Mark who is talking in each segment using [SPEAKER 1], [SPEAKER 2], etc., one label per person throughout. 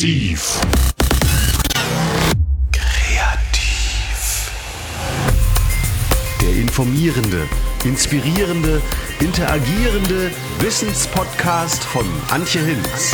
[SPEAKER 1] Kreativ. Der informierende, inspirierende, interagierende Wissenspodcast von Antje Hinz.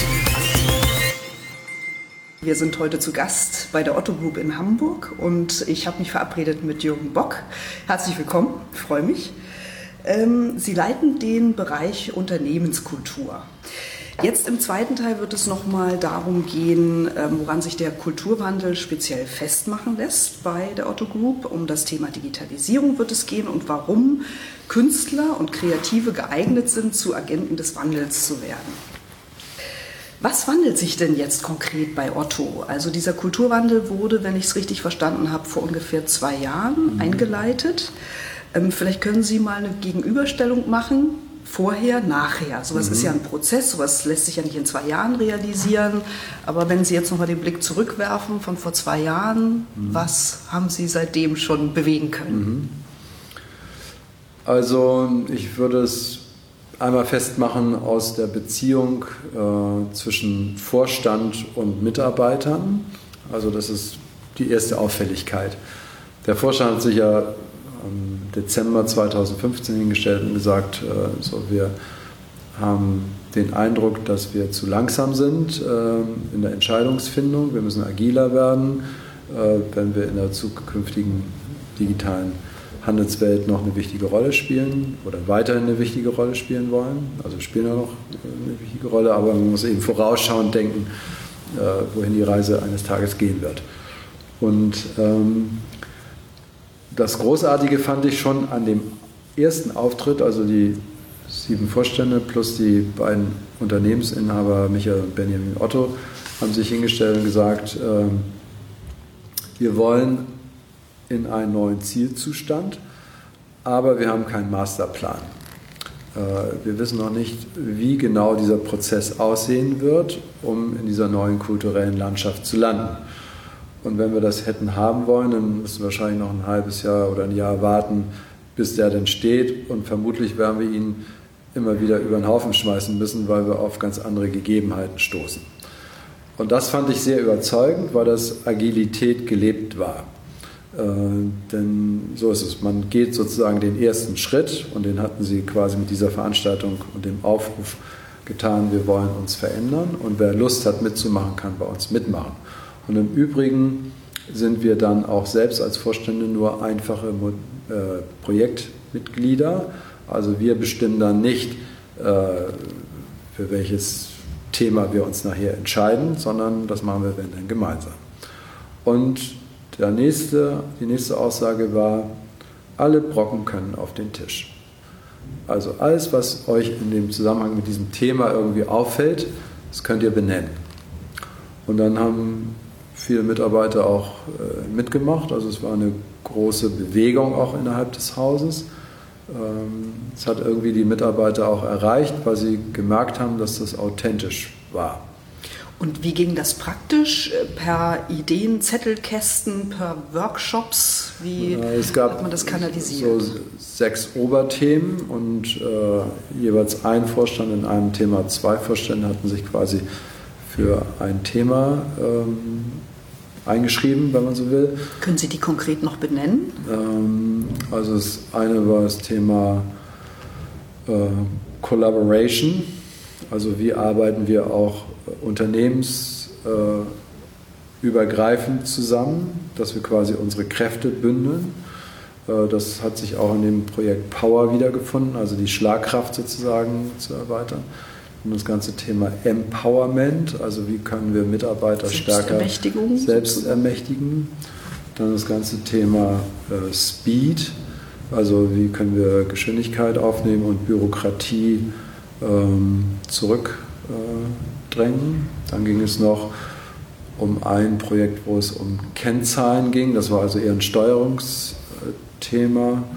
[SPEAKER 2] Wir sind heute zu Gast bei der Otto Group in Hamburg und ich habe mich verabredet mit Jürgen Bock. Herzlich willkommen, ich freue mich. Sie leiten den Bereich Unternehmenskultur. Jetzt im zweiten Teil wird es nochmal darum gehen, woran sich der Kulturwandel speziell festmachen lässt bei der Otto Group. Um das Thema Digitalisierung wird es gehen und warum Künstler und Kreative geeignet sind, zu Agenten des Wandels zu werden. Was wandelt sich denn jetzt konkret bei Otto? Also dieser Kulturwandel wurde, wenn ich es richtig verstanden habe, vor ungefähr 2 Jahren eingeleitet. Vielleicht können Sie mal eine Gegenüberstellung machen. Vorher, nachher. Sowas ist ja ein Prozess, sowas lässt sich ja nicht in 2 Jahren realisieren. Aber wenn Sie jetzt nochmal den Blick zurückwerfen von vor 2 Jahren, was haben Sie seitdem schon bewegen können?
[SPEAKER 3] Also ich würde es einmal festmachen aus der Beziehung zwischen Vorstand und Mitarbeitern. Also das ist die erste Auffälligkeit. Der Vorstand hat sich ja im Dezember 2015 hingestellt und gesagt, wir haben den Eindruck, dass wir zu langsam sind in der Entscheidungsfindung. Wir müssen agiler werden, wenn wir in der zukünftigen digitalen Handelswelt noch eine wichtige Rolle spielen oder weiterhin eine wichtige Rolle spielen wollen. Also spielen ja noch eine wichtige Rolle, aber man muss eben vorausschauend denken, wohin die Reise eines Tages gehen wird. Und das Großartige fand ich schon an dem ersten Auftritt, also die 7 Vorstände plus die beiden Unternehmensinhaber Michael und Benjamin Otto haben sich hingestellt und gesagt, wir wollen in einen neuen Zielzustand, aber wir haben keinen Masterplan. Wir wissen noch nicht, wie genau dieser Prozess aussehen wird, um in dieser neuen kulturellen Landschaft zu landen. Und wenn wir das hätten haben wollen, dann müssen wir wahrscheinlich noch ein halbes Jahr oder ein Jahr warten, bis der denn steht. Und vermutlich werden wir ihn immer wieder über den Haufen schmeißen müssen, weil wir auf ganz andere Gegebenheiten stoßen. Und das fand ich sehr überzeugend, weil das Agilität gelebt war. Denn so ist es. Man geht sozusagen den ersten Schritt und den hatten sie quasi mit dieser Veranstaltung und dem Aufruf getan, wir wollen uns verändern und wer Lust hat mitzumachen, kann bei uns mitmachen. Und im Übrigen sind wir dann auch selbst als Vorstände nur einfache Projektmitglieder. Also wir bestimmen dann nicht, für welches Thema wir uns nachher entscheiden, sondern das machen wir wenn dann gemeinsam. Und die nächste Aussage war, alle Brocken können auf den Tisch. Also alles, was euch in dem Zusammenhang mit diesem Thema irgendwie auffällt, das könnt ihr benennen. Und dann haben viele Mitarbeiter auch mitgemacht. Also es war eine große Bewegung auch innerhalb des Hauses. Es hat irgendwie die Mitarbeiter auch erreicht, weil sie gemerkt haben, dass das authentisch war.
[SPEAKER 2] Und wie ging das praktisch? Per Ideen, Zettelkästen, per Workshops? Wie hat man das kanalisiert?
[SPEAKER 3] So 6 Oberthemen und jeweils ein Vorstand in einem Thema. 2 Vorstände hatten sich quasi für ein Thema eingeschrieben, wenn man so will.
[SPEAKER 2] Können Sie die konkret noch benennen?
[SPEAKER 3] Also das eine war das Thema Collaboration, also wie arbeiten wir auch unternehmensübergreifend zusammen, dass wir quasi unsere Kräfte bündeln. Das hat sich auch in dem Projekt Power wiedergefunden, also die Schlagkraft sozusagen zu erweitern. Und das ganze Thema Empowerment, also wie können wir Mitarbeiter stärker selbst ermächtigen. Dann das ganze Thema Speed, also wie können wir Geschwindigkeit aufnehmen und Bürokratie zurückdrängen. Dann ging es noch um ein Projekt, wo es um Kennzahlen ging. Das war also eher ein Steuerungsthema.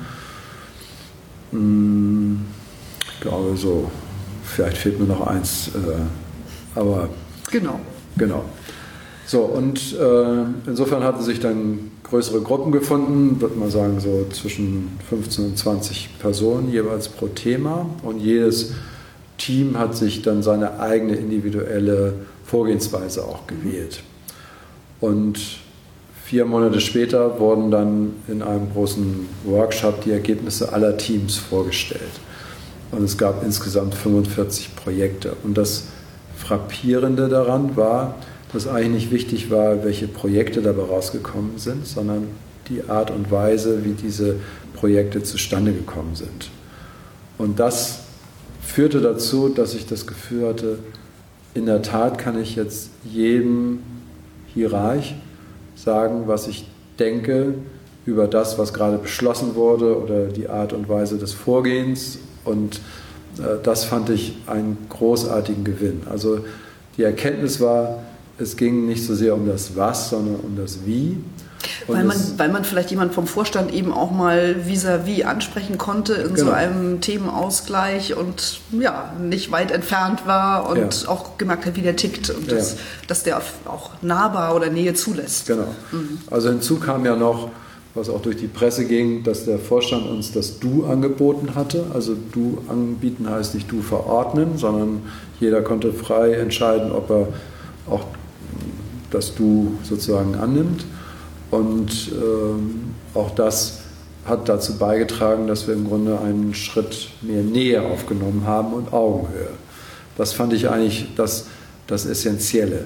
[SPEAKER 3] Ich glaube so. Vielleicht fehlt mir noch eins, aber genau. So, und insofern hatten sich dann größere Gruppen gefunden, würde man sagen so zwischen 15 und 20 Personen jeweils pro Thema und jedes Team hat sich dann seine eigene individuelle Vorgehensweise auch gewählt. Und 4 Monate später wurden dann in einem großen Workshop die Ergebnisse aller Teams vorgestellt. Und es gab insgesamt 45 Projekte. Und das Frappierende daran war, dass eigentlich nicht wichtig war, welche Projekte dabei rausgekommen sind, sondern die Art und Weise, wie diese Projekte zustande gekommen sind. Und das führte dazu, dass ich das Gefühl hatte, in der Tat kann ich jetzt jedem Hierarch sagen, was ich denke über das, was gerade beschlossen wurde oder die Art und Weise des Vorgehens. Und das fand ich einen großartigen Gewinn. Also die Erkenntnis war, es ging nicht so sehr um das Was, sondern um das Wie.
[SPEAKER 2] Weil man vielleicht jemanden vom Vorstand eben auch mal vis-à-vis ansprechen konnte in so einem Themenausgleich und ja, nicht weit entfernt war und auch gemerkt hat, wie der tickt und dass der auch nahbar oder Nähe zulässt.
[SPEAKER 3] Genau. Also hinzu kam ja noch, was auch durch die Presse ging, dass der Vorstand uns das Du angeboten hatte. Also Du anbieten heißt nicht Du verordnen, sondern jeder konnte frei entscheiden, ob er auch das Du sozusagen annimmt. Und auch das hat dazu beigetragen, dass wir im Grunde einen Schritt mehr Nähe aufgenommen haben und Augenhöhe. Das fand ich eigentlich das Essentielle.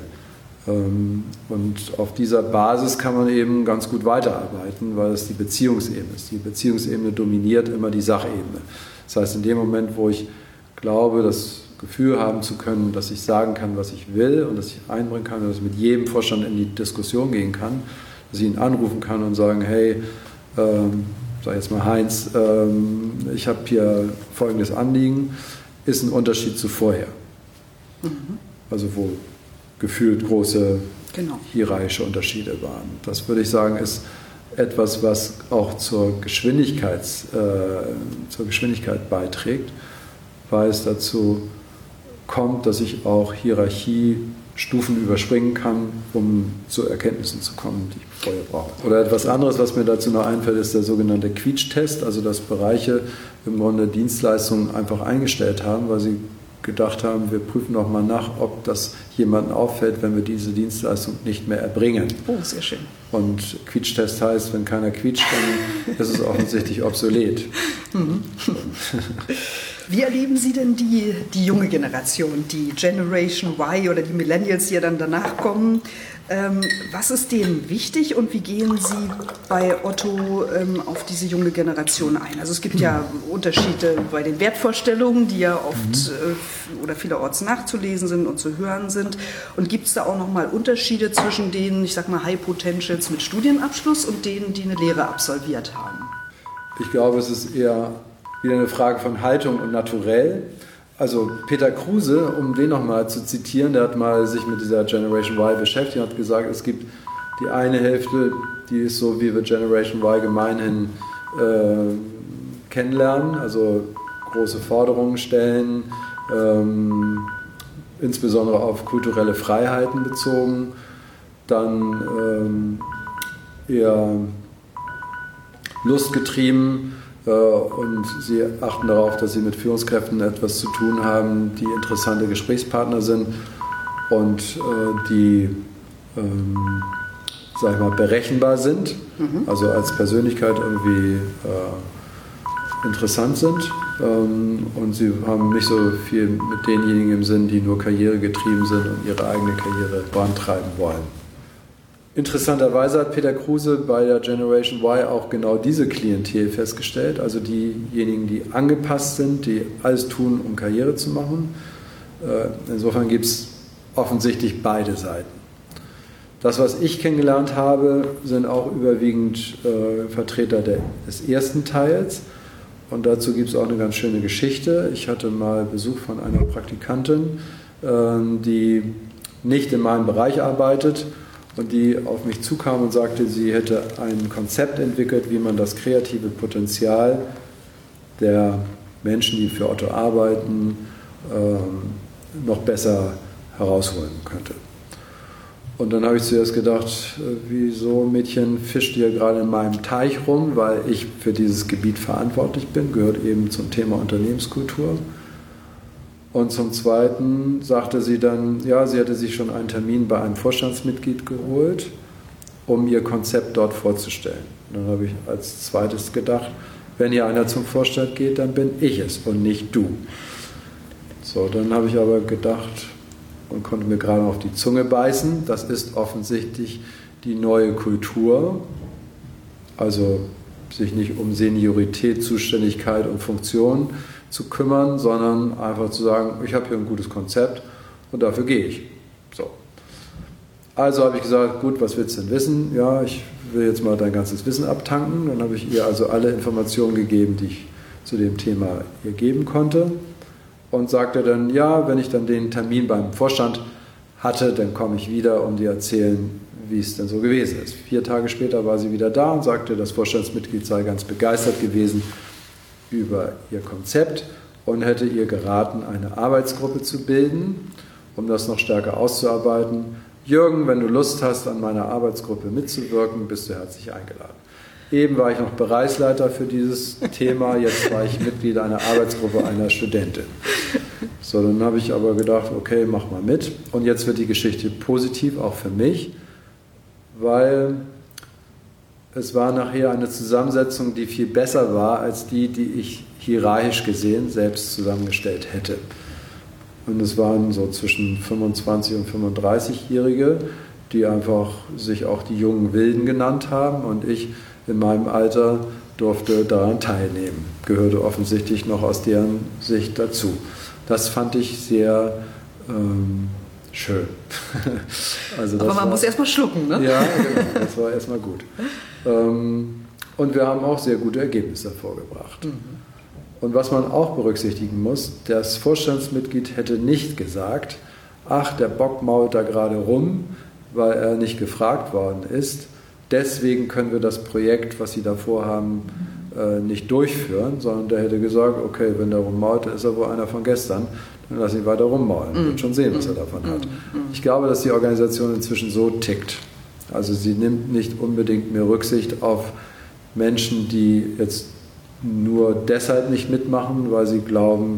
[SPEAKER 3] Und auf dieser Basis kann man eben ganz gut weiterarbeiten, weil es die Beziehungsebene ist. Die Beziehungsebene dominiert immer die Sachebene. Das heißt, in dem Moment, wo ich glaube, das Gefühl haben zu können, dass ich sagen kann, was ich will und dass ich einbringen kann und dass ich mit jedem Vorstand in die Diskussion gehen kann, dass ich ihn anrufen kann und sagen, hey, sag jetzt mal Heinz, ich habe hier folgendes Anliegen, ist ein Unterschied zu vorher. Also wo gefühlt große hierarchische Unterschiede waren. Das würde ich sagen, ist etwas, was auch zur Geschwindigkeit beiträgt, weil es dazu kommt, dass ich auch Hierarchiestufen überspringen kann, um zu Erkenntnissen zu kommen, die ich vorher brauche. Oder etwas anderes, was mir dazu noch einfällt, ist der sogenannte Quietsch-Test, also dass Bereiche im Grunde Dienstleistungen einfach eingestellt haben, weil sie gedacht haben, wir prüfen doch mal nach, ob das jemandem auffällt, wenn wir diese Dienstleistung nicht mehr erbringen.
[SPEAKER 2] Oh, sehr schön.
[SPEAKER 3] Und Quietschtest heißt, wenn keiner quietscht, dann ist es offensichtlich obsolet.
[SPEAKER 2] Wie erleben Sie denn die junge Generation, die Generation Y oder die Millennials, die ja dann danach kommen? Was ist denen wichtig und wie gehen Sie bei Otto auf diese junge Generation ein? Also es gibt ja Unterschiede bei den Wertvorstellungen, die ja oft oder vielerorts nachzulesen sind und zu hören sind. Und gibt es da auch nochmal Unterschiede zwischen denen, ich sag mal High Potentials mit Studienabschluss und denen, die eine Lehre absolviert haben?
[SPEAKER 3] Ich glaube, es ist eher wieder eine Frage von Haltung und Naturell. Also Peter Kruse, um den nochmal zu zitieren, der hat mal sich mit dieser Generation Y beschäftigt und hat gesagt, es gibt die eine Hälfte, die ist so, wie wir Generation Y gemeinhin kennenlernen, also große Forderungen stellen, insbesondere auf kulturelle Freiheiten bezogen, dann eher lustgetrieben, und sie achten darauf, dass sie mit Führungskräften etwas zu tun haben, die interessante Gesprächspartner sind und die, sag ich mal, berechenbar sind, also als Persönlichkeit irgendwie interessant sind. Und sie haben nicht so viel mit denjenigen im Sinn, die nur karrieregetrieben sind und ihre eigene Karriere vorantreiben wollen. Interessanterweise hat Peter Kruse bei der Generation Y auch genau diese Klientel festgestellt, also diejenigen, die angepasst sind, die alles tun, um Karriere zu machen. Insofern gibt es offensichtlich beide Seiten. Das, was ich kennengelernt habe, sind auch überwiegend Vertreter des ersten Teils. Und dazu gibt es auch eine ganz schöne Geschichte. Ich hatte mal Besuch von einer Praktikantin, die nicht in meinem Bereich arbeitet, und die auf mich zukam und sagte, sie hätte ein Konzept entwickelt, wie man das kreative Potenzial der Menschen, die für Otto arbeiten, noch besser herausholen könnte. Und dann habe ich zuerst gedacht, wieso, Mädchen, fischt ihr gerade in meinem Teich rum, weil ich für dieses Gebiet verantwortlich bin, gehört eben zum Thema Unternehmenskultur. Und zum Zweiten sagte sie dann, ja, sie hätte sich schon einen Termin bei einem Vorstandsmitglied geholt, um ihr Konzept dort vorzustellen. Und dann habe ich als zweites gedacht, wenn hier einer zum Vorstand geht, dann bin ich es und nicht du. So, dann habe ich aber gedacht und konnte mir gerade auf die Zunge beißen, das ist offensichtlich die neue Kultur, also sich nicht um Seniorität, Zuständigkeit und Funktion zu kümmern, sondern einfach zu sagen, ich habe hier ein gutes Konzept und dafür gehe ich. So. Also habe ich gesagt, gut, was willst du denn wissen? Ja, ich will jetzt mal dein ganzes Wissen abtanken. Dann habe ich ihr also alle Informationen gegeben, die ich zu dem Thema ihr geben konnte und sagte dann, ja, wenn ich dann den Termin beim Vorstand hatte, dann komme ich wieder, um dir erzählen, wie es denn so gewesen ist. 4 Tage später war sie wieder da und sagte, das Vorstandsmitglied sei ganz begeistert gewesen über ihr Konzept und hätte ihr geraten, eine Arbeitsgruppe zu bilden, um das noch stärker auszuarbeiten. Jürgen, wenn du Lust hast, an meiner Arbeitsgruppe mitzuwirken, bist du herzlich eingeladen. Eben war ich noch Bereichsleiter für dieses Thema, jetzt war ich Mitglied einer Arbeitsgruppe einer Studentin. So, dann habe ich aber gedacht, okay, mach mal mit. Und jetzt wird die Geschichte positiv, auch für mich, weil es war nachher eine Zusammensetzung, die viel besser war als die ich hierarchisch gesehen selbst zusammengestellt hätte. Und es waren so zwischen 25 und 35-Jährige, die einfach sich auch die jungen Wilden genannt haben. Und ich in meinem Alter durfte daran teilnehmen. Gehörte offensichtlich noch aus deren Sicht dazu. Das fand ich sehr schön. Also
[SPEAKER 2] aber man muss erstmal schlucken, ne?
[SPEAKER 3] Ja, genau, das war erstmal gut. Und wir haben auch sehr gute Ergebnisse hervorgebracht. Und was man auch berücksichtigen muss, das Vorstandsmitglied hätte nicht gesagt, ach, der Bock mault da gerade rum, weil er nicht gefragt worden ist. Deswegen können wir das Projekt, was Sie da vorhaben, nicht durchführen, sondern der hätte gesagt, okay, wenn der rummault, ist er wohl einer von gestern, dann lass ihn weiter rummaulen. Wird schon sehen, was er davon hat. Ich glaube, dass die Organisation inzwischen so tickt. Also sie nimmt nicht unbedingt mehr Rücksicht auf Menschen, die jetzt nur deshalb nicht mitmachen, weil sie glauben,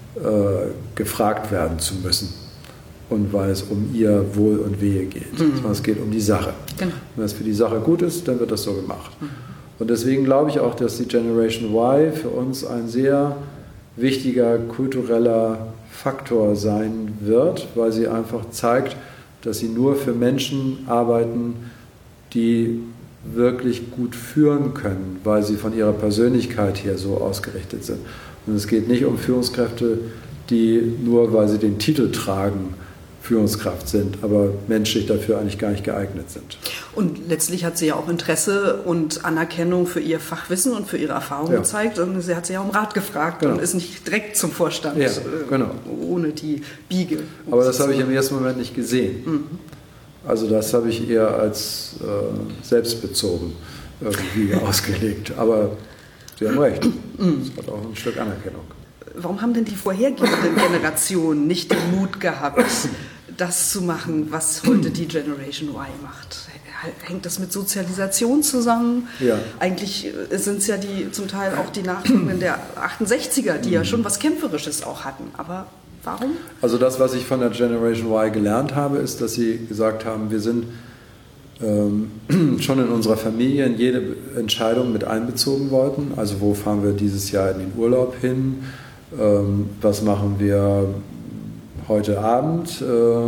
[SPEAKER 3] gefragt werden zu müssen und weil es um ihr Wohl und Wehe geht. Sondern es geht um die Sache. Genau. Wenn es für die Sache gut ist, dann wird das so gemacht. Und deswegen glaube ich auch, dass die Generation Y für uns ein sehr wichtiger kultureller Faktor sein wird, weil sie einfach zeigt, dass sie nur für Menschen arbeiten, die wirklich gut führen können, weil sie von ihrer Persönlichkeit her so ausgerichtet sind. Und es geht nicht um Führungskräfte, die nur, weil sie den Titel tragen, Führungskraft sind, aber menschlich dafür eigentlich gar nicht geeignet sind.
[SPEAKER 2] Und letztlich hat sie ja auch Interesse und Anerkennung für ihr Fachwissen und für ihre Erfahrung gezeigt. Und sie hat sich ja um Rat gefragt und ist nicht direkt zum Vorstand, ohne die Biege.
[SPEAKER 3] Aber das habe ich im ersten Moment nicht gesehen. Also das habe ich eher als selbstbezogen irgendwie ausgelegt. Aber Sie haben recht, es hat auch ein Stück Anerkennung.
[SPEAKER 2] Warum haben denn die vorhergehenden Generationen nicht den Mut gehabt, das zu machen, was heute die Generation Y macht? Hängt das mit Sozialisation zusammen? Ja. Eigentlich sind es ja zum Teil auch die Nachkommen der 68er, die ja schon was Kämpferisches auch hatten. Aber warum?
[SPEAKER 3] Also das, was ich von der Generation Y gelernt habe, ist, dass sie gesagt haben, wir sind schon in unserer Familie in jede Entscheidung mit einbezogen worden. Also wo fahren wir dieses Jahr in den Urlaub hin? Was machen wir heute Abend?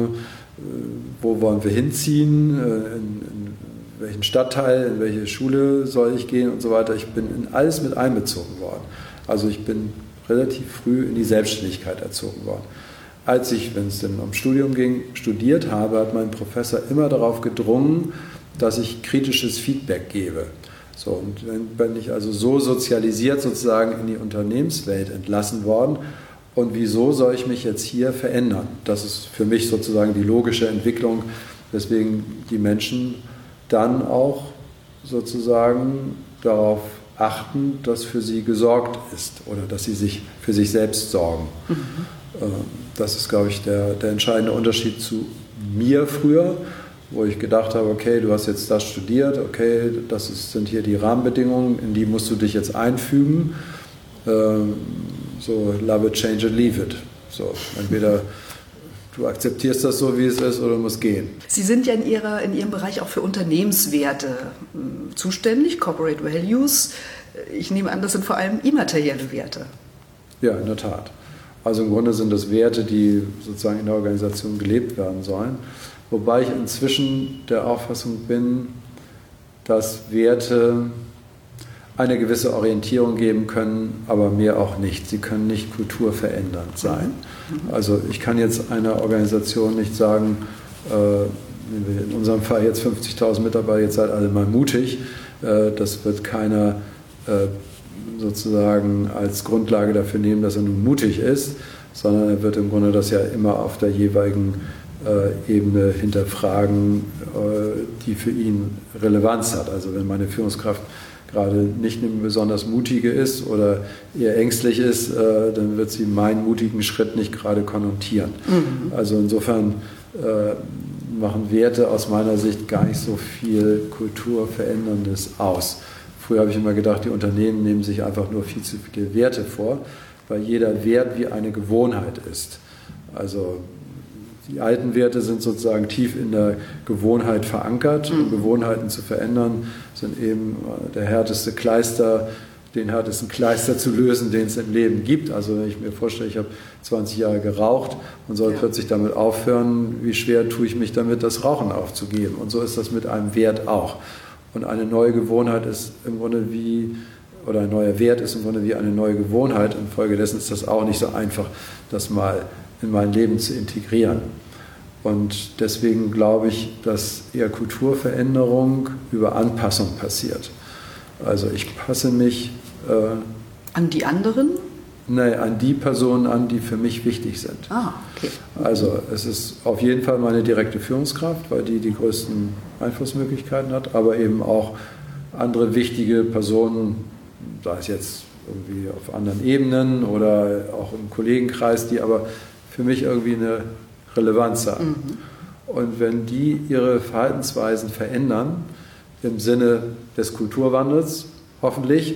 [SPEAKER 3] Wo wollen wir hinziehen? In welchen Stadtteil, in welche Schule soll ich gehen und so weiter. Ich bin in alles mit einbezogen worden. Also ich bin relativ früh in die Selbstständigkeit erzogen worden. Als ich, wenn es denn um Studium ging, studiert habe, hat mein Professor immer darauf gedrungen, dass ich kritisches Feedback gebe. So, und dann bin ich also so sozialisiert sozusagen in die Unternehmenswelt entlassen worden. Und wieso soll ich mich jetzt hier verändern? Das ist für mich sozusagen die logische Entwicklung, weswegen die Menschen dann auch sozusagen darauf achten, dass für sie gesorgt ist oder dass sie sich für sich selbst sorgen. Das ist, glaube ich, der entscheidende Unterschied zu mir früher, wo ich gedacht habe, okay, du hast jetzt das studiert, okay, sind hier die Rahmenbedingungen, in die musst du dich jetzt einfügen. So, love it, change it, leave it. So, entweder du akzeptierst das so, wie es ist, oder du musst gehen.
[SPEAKER 2] Sie sind ja in Ihrem Bereich auch für Unternehmenswerte zuständig, Corporate Values. Ich nehme an, das sind vor allem immaterielle Werte.
[SPEAKER 3] Ja, in der Tat. Also im Grunde sind das Werte, die sozusagen in der Organisation gelebt werden sollen. Wobei ich inzwischen der Auffassung bin, dass Werte eine gewisse Orientierung geben können, aber mehr auch nicht. Sie können nicht kulturverändernd sein. Also ich kann jetzt einer Organisation nicht sagen, in unserem Fall jetzt 50.000 Mitarbeiter, jetzt seid alle mal mutig. Das wird keiner sozusagen als Grundlage dafür nehmen, dass er nun mutig ist, sondern er wird im Grunde das ja immer auf der jeweiligen Ebene hinterfragen, die für ihn Relevanz hat. Also wenn meine Führungskraft gerade nicht eine besonders mutige ist oder eher ängstlich ist, dann wird sie meinen mutigen Schritt nicht gerade konnotieren. Also insofern machen Werte aus meiner Sicht gar nicht so viel Kulturveränderndes aus. Früher habe ich immer gedacht, die Unternehmen nehmen sich einfach nur viel zu viele Werte vor, weil jeder Wert wie eine Gewohnheit ist. Also die alten Werte sind sozusagen tief in der Gewohnheit verankert. Und Gewohnheiten zu verändern sind eben der härteste Kleister, den härtesten Kleister zu lösen, den es im Leben gibt. Also wenn ich mir vorstelle, ich habe 20 Jahre geraucht und soll plötzlich damit aufhören, wie schwer tue ich mich damit, das Rauchen aufzugeben. Und so ist das mit einem Wert auch. Und eine neue Gewohnheit ist im Grunde oder ein neuer Wert ist im Grunde wie eine neue Gewohnheit. Infolgedessen ist das auch nicht so einfach, das mal in mein Leben zu integrieren. Und deswegen glaube ich, dass eher Kulturveränderung über Anpassung passiert. Also ich passe mich
[SPEAKER 2] an die anderen?
[SPEAKER 3] Nein, an die Personen an, die für mich wichtig sind.
[SPEAKER 2] Ah, okay.
[SPEAKER 3] Also es ist auf jeden Fall meine direkte Führungskraft, weil die größten Einflussmöglichkeiten hat, aber eben auch andere wichtige Personen, sei es jetzt irgendwie auf anderen Ebenen oder auch im Kollegenkreis, die aber für mich irgendwie eine Relevanz haben. Und wenn die ihre Verhaltensweisen verändern, im Sinne des Kulturwandels, hoffentlich,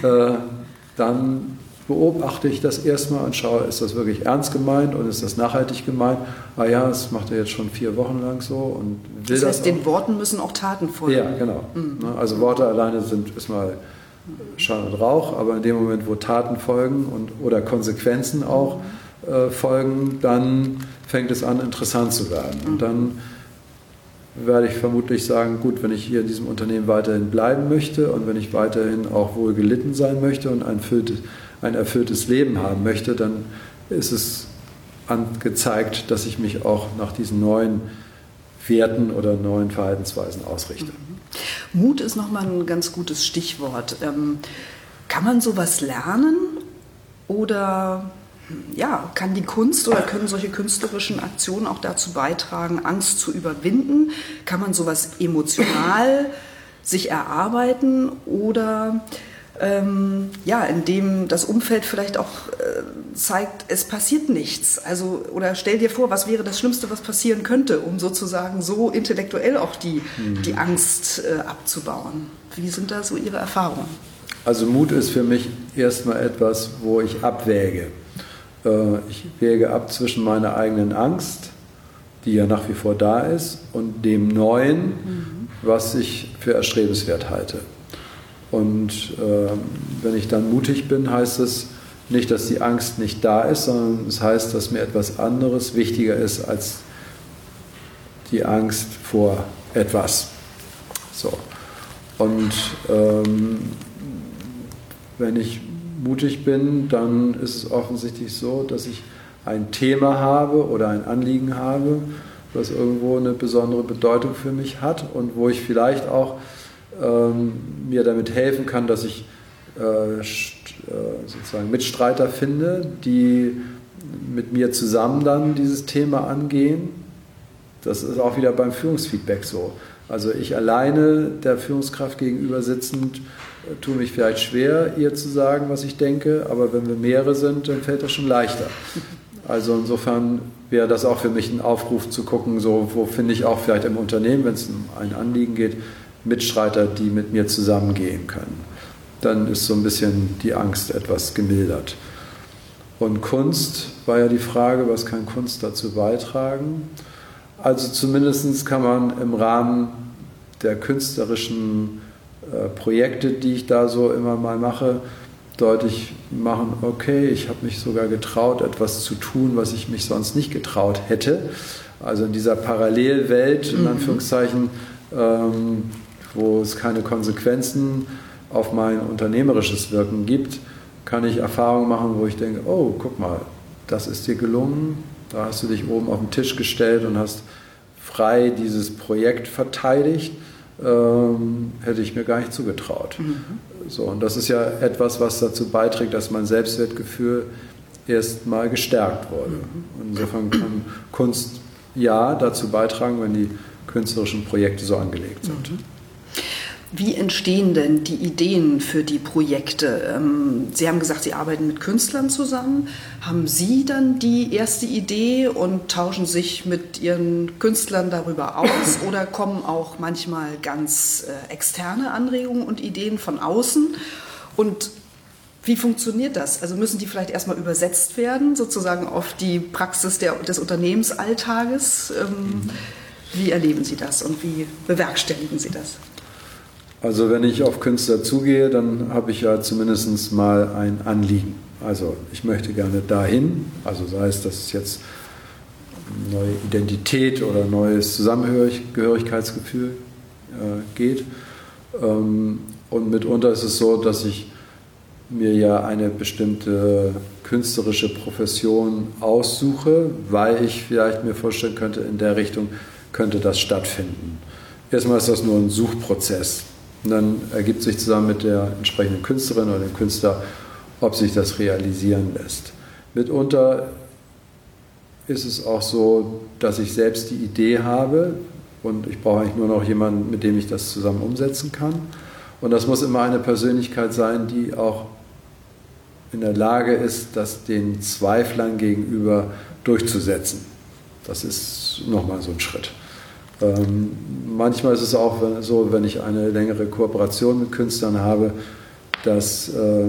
[SPEAKER 3] dann beobachte ich das erstmal und schaue, ist das wirklich ernst gemeint und ist das nachhaltig gemeint? Ah ja, das macht er jetzt schon 4 Wochen lang so und will
[SPEAKER 2] das heißt,
[SPEAKER 3] das
[SPEAKER 2] den Worten müssen auch Taten folgen.
[SPEAKER 3] Ja, genau. Also Worte alleine sind erstmal Schall und Rauch, aber in dem Moment, wo Taten folgen oder Konsequenzen auch folgen, dann fängt es an, interessant zu werden. Und dann werde ich vermutlich sagen, gut, wenn ich hier in diesem Unternehmen weiterhin bleiben möchte und wenn ich weiterhin auch wohl gelitten sein möchte und ein erfülltes Leben haben möchte, dann ist es angezeigt, dass ich mich auch nach diesen neuen Werten oder neuen Verhaltensweisen ausrichte.
[SPEAKER 2] Mut ist nochmal ein ganz gutes Stichwort. Kann man sowas lernen oder kann die Kunst oder können solche künstlerischen Aktionen auch dazu beitragen, Angst zu überwinden? Kann man sowas emotional sich erarbeiten oder indem das Umfeld vielleicht auch zeigt, es passiert nichts? Also, oder stell dir vor, was wäre das Schlimmste, was passieren könnte, um sozusagen so intellektuell auch die Angst abzubauen? Wie sind da so Ihre Erfahrungen?
[SPEAKER 3] Also Mut ist für mich erstmal etwas, wo ich abwäge. Ich wäge ab zwischen meiner eigenen Angst, die ja nach wie vor da ist, und dem Neuen, was ich für erstrebenswert halte. Und wenn ich dann mutig bin, heißt es nicht, dass die Angst nicht da ist, sondern es heißt, dass mir etwas anderes wichtiger ist als die Angst vor etwas. So. Und wenn ich mutig bin, dann ist es offensichtlich so, dass ich ein Thema habe oder ein Anliegen habe, was irgendwo eine besondere Bedeutung für mich hat und wo ich vielleicht auch mir damit helfen kann, dass ich sozusagen Mitstreiter finde, die mit mir zusammen dann dieses Thema angehen. Das ist auch wieder beim Führungsfeedback so. Also ich alleine der Führungskraft gegenüber sitzend tue mich vielleicht schwer, ihr zu sagen, was ich denke, aber wenn wir mehrere sind, dann fällt das schon leichter. Also insofern wäre das auch für mich ein Aufruf zu gucken, so wo finde ich auch vielleicht im Unternehmen, wenn es um ein Anliegen geht, Mitstreiter, die mit mir zusammengehen können. Dann ist so ein bisschen die Angst etwas gemildert. Und Kunst war ja die Frage, was kann Kunst dazu beitragen? Also zumindest kann man im Rahmen der künstlerischen Projekte, die ich da so immer mal mache, deutlich machen, okay, ich habe mich sogar getraut, etwas zu tun, was ich mich sonst nicht getraut hätte. Also in dieser Parallelwelt, in Anführungszeichen, wo es keine Konsequenzen auf mein unternehmerisches Wirken gibt, kann ich Erfahrungen machen, wo ich denke, oh, guck mal, das ist dir gelungen, da hast du dich oben auf den Tisch gestellt und hast frei dieses Projekt verteidigt, hätte ich mir gar nicht zugetraut. So, und das ist ja etwas, was dazu beiträgt, dass mein Selbstwertgefühl erst mal gestärkt wurde. Insofern kann Kunst ja dazu beitragen, wenn die künstlerischen Projekte so angelegt sind.
[SPEAKER 2] Wie entstehen denn die Ideen für die Projekte? Sie haben gesagt, Sie arbeiten mit Künstlern zusammen. Haben Sie dann die erste Idee und tauschen sich mit Ihren Künstlern darüber aus? Oder kommen auch manchmal ganz externe Anregungen und Ideen von außen? Und wie funktioniert das? Also müssen die vielleicht erstmal übersetzt werden, sozusagen auf die Praxis des Unternehmensalltages? Wie erleben Sie das und wie bewerkstelligen Sie das?
[SPEAKER 3] Also wenn ich auf Künstler zugehe, dann habe ich ja zumindest mal ein Anliegen. Also ich möchte gerne dahin, also sei es, dass es jetzt neue Identität oder neues Zusammengehörigkeitsgefühl geht. Und mitunter ist es so, dass ich mir ja eine bestimmte künstlerische Profession aussuche, weil ich vielleicht mir vorstellen könnte, in der Richtung könnte das stattfinden. Erstmal ist das nur ein Suchprozess. Und dann ergibt sich zusammen mit der entsprechenden Künstlerin oder dem Künstler, ob sich das realisieren lässt. Mitunter ist es auch so, dass ich selbst die Idee habe und ich brauche eigentlich nur noch jemanden, mit dem ich das zusammen umsetzen kann. Und das muss immer eine Persönlichkeit sein, die auch in der Lage ist, das den Zweiflern gegenüber durchzusetzen. Das ist nochmal so ein Schritt. Manchmal ist es auch so, wenn ich eine längere Kooperation mit Künstlern habe, dass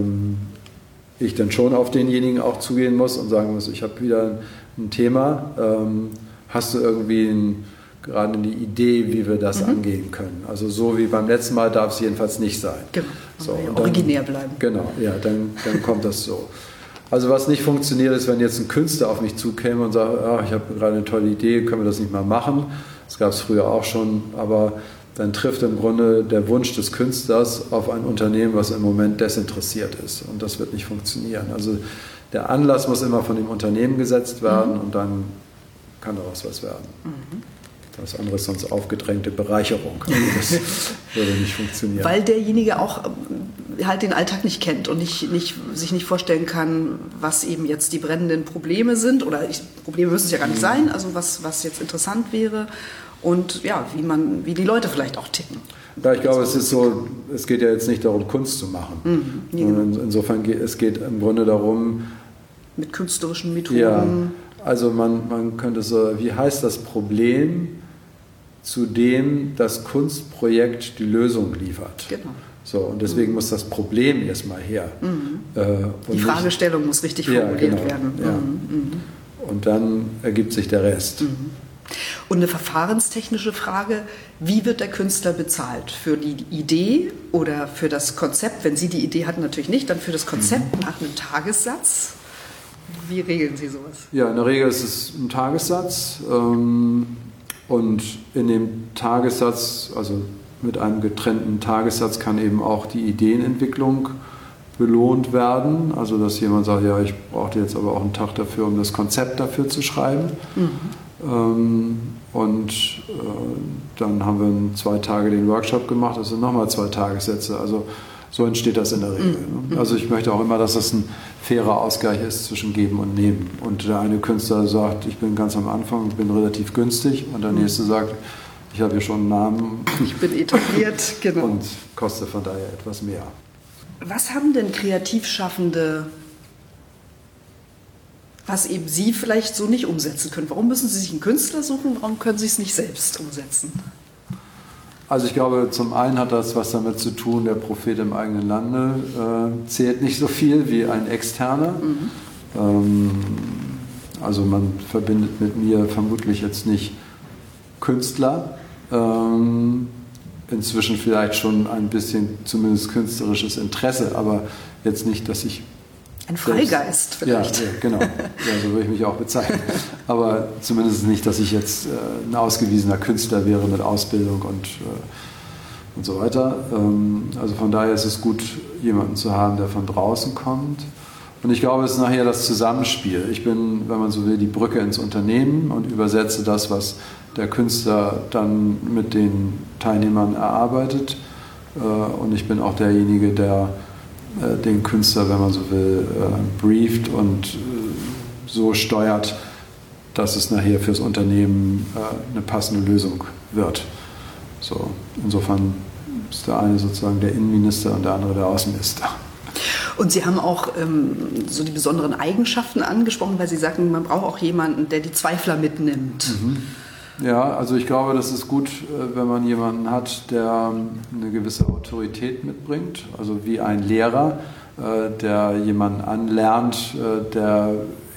[SPEAKER 3] ich dann schon auf denjenigen auch zugehen muss und sagen muss, ich habe wieder ein Thema, hast du irgendwie gerade eine Idee, wie wir das angehen können? Also so wie beim letzten Mal darf es jedenfalls nicht sein.
[SPEAKER 2] Genau,
[SPEAKER 3] so,
[SPEAKER 2] und dann, originär bleiben.
[SPEAKER 3] Genau, ja, dann kommt das so. Also was nicht funktioniert ist, wenn jetzt ein Künstler auf mich zukäme und sagt, ich habe gerade eine tolle Idee, können wir das nicht mal machen? Das gab es früher auch schon, aber dann trifft im Grunde der Wunsch des Künstlers auf ein Unternehmen, was im Moment desinteressiert ist. Und das wird nicht funktionieren. Also der Anlass muss immer von dem Unternehmen gesetzt werden und dann kann daraus was werden. Das andere ist sonst aufgedrängte Bereicherung. Also das würde nicht funktionieren.
[SPEAKER 2] Weil derjenige auch halt den Alltag nicht kennt und sich nicht vorstellen kann, was eben jetzt die brennenden Probleme sind. Oder Probleme müssen es ja gar nicht sein, also was jetzt interessant wäre. Und ja, wie die Leute vielleicht auch ticken.
[SPEAKER 3] Ja, ich glaube, es ist so, es geht ja jetzt nicht darum, Kunst zu machen. Insofern es geht im Grunde darum,
[SPEAKER 2] mit künstlerischen Methoden.
[SPEAKER 3] Ja, also man könnte so, wie heißt das Problem, zu dem das Kunstprojekt die Lösung liefert?
[SPEAKER 2] Genau.
[SPEAKER 3] So, und deswegen muss das Problem erstmal her.
[SPEAKER 2] Die Fragestellung muss richtig formuliert werden.
[SPEAKER 3] Ja. Und dann ergibt sich der Rest.
[SPEAKER 2] Und eine verfahrenstechnische Frage, wie wird der Künstler bezahlt? Für die Idee oder für das Konzept? Wenn Sie die Idee hatten, natürlich nicht, dann für das Konzept nach einem Tagessatz. Wie regeln Sie sowas?
[SPEAKER 3] Ja, in der Regel ist es ein Tagessatz. Und in dem Tagessatz, also mit einem getrennten Tagessatz, kann eben auch die Ideenentwicklung belohnt werden. Also dass jemand sagt, ja, ich brauchte jetzt aber auch einen Tag dafür, um das Konzept dafür zu schreiben. Dann haben wir 2 Tage den Workshop gemacht, das sind nochmal 2 Tagessätze. Also so entsteht das in der Regel. Also ich möchte auch immer, dass das ein fairer Ausgleich ist zwischen Geben und Nehmen. Und der eine Künstler sagt, ich bin ganz am Anfang, bin relativ günstig. Und der nächste sagt, ich habe hier schon einen Namen.
[SPEAKER 2] Ich bin etabliert, genau.
[SPEAKER 3] Und koste von daher etwas mehr.
[SPEAKER 2] Was haben denn Kreativschaffende, was eben Sie vielleicht so nicht umsetzen können? Warum müssen Sie sich einen Künstler suchen? Warum können Sie es nicht selbst umsetzen?
[SPEAKER 3] Also ich glaube, zum einen hat das was damit zu tun, der Prophet im eigenen Lande zählt nicht so viel wie ein Externer. Also man verbindet mit mir vermutlich jetzt nicht Künstler, inzwischen vielleicht schon ein bisschen zumindest künstlerisches Interesse, aber jetzt nicht, dass ich...
[SPEAKER 2] Ein Freigeist vielleicht.
[SPEAKER 3] Ja, genau. Ja, so würde ich mich auch bezeichnen. Aber zumindest nicht, dass ich jetzt ein ausgewiesener Künstler wäre mit Ausbildung und so weiter. Also von daher ist es gut, jemanden zu haben, der von draußen kommt. Und ich glaube, es ist nachher das Zusammenspiel. Ich bin, wenn man so will, die Brücke ins Unternehmen und übersetze das, was der Künstler dann mit den Teilnehmern erarbeitet. Und ich bin auch derjenige, der den Künstler, wenn man so will, brieft und so steuert, dass es nachher fürs Unternehmen eine passende Lösung wird. So, insofern ist der eine sozusagen der Innenminister und der andere der Außenminister.
[SPEAKER 2] Und Sie haben auch so die besonderen Eigenschaften angesprochen, weil Sie sagten, man braucht auch jemanden, der die Zweifler mitnimmt.
[SPEAKER 3] Ja, also ich glaube, das ist gut, wenn man jemanden hat, der eine gewisse Autorität mitbringt, also wie ein Lehrer, der jemanden anlernt, der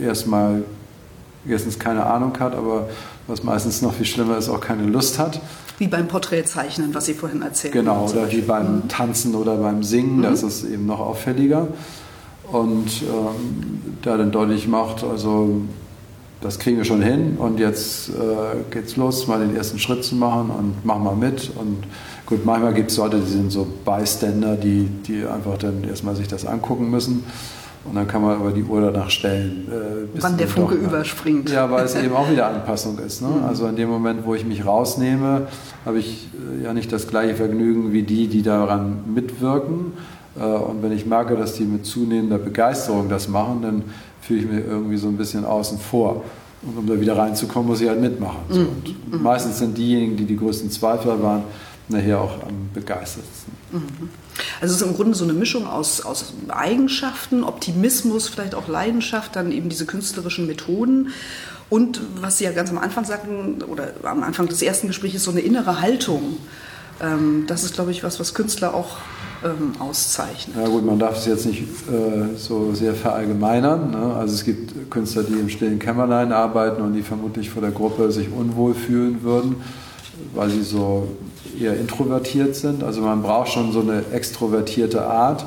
[SPEAKER 3] erstens keine Ahnung hat, aber was meistens noch viel schlimmer ist, auch keine Lust hat.
[SPEAKER 2] Wie beim Porträtzeichnen, was Sie vorhin erzählt haben.
[SPEAKER 3] Genau, oder wie beim Tanzen oder beim Singen, das ist eben noch auffälliger. Und der dann deutlich macht, also das kriegen wir schon hin und jetzt geht's los, mal den ersten Schritt zu machen und mach mal mit. Und gut, manchmal gibt es Leute, die sind so Bystander, die einfach dann erstmal sich das angucken müssen. Und dann kann man aber die Uhr danach stellen.
[SPEAKER 2] Wann der Funke überspringt.
[SPEAKER 3] Ja, weil es eben auch wieder Anpassung ist. Ne? Also in dem Moment, wo ich mich rausnehme, habe ich ja nicht das gleiche Vergnügen wie die daran mitwirken. Und wenn ich merke, dass die mit zunehmender Begeisterung das machen, dann fühle ich mich irgendwie so ein bisschen außen vor. Und um da wieder reinzukommen, muss ich halt mitmachen. So. Und meistens sind diejenigen, die die größten Zweifler waren, nachher auch am begeistertsten.
[SPEAKER 2] Also es ist im Grunde so eine Mischung aus Eigenschaften, Optimismus, vielleicht auch Leidenschaft, dann eben diese künstlerischen Methoden und, was Sie ja ganz am Anfang sagten, oder am Anfang des ersten Gesprächs, so eine innere Haltung. Das ist, glaube ich, was Künstler auch auszeichnet.
[SPEAKER 3] Ja gut, man darf es jetzt nicht so sehr verallgemeinern. Ne? Also es gibt Künstler, die im stillen Kämmerlein arbeiten und die vermutlich vor der Gruppe sich unwohl fühlen würden, weil sie so eher introvertiert sind. Also man braucht schon so eine extrovertierte Art,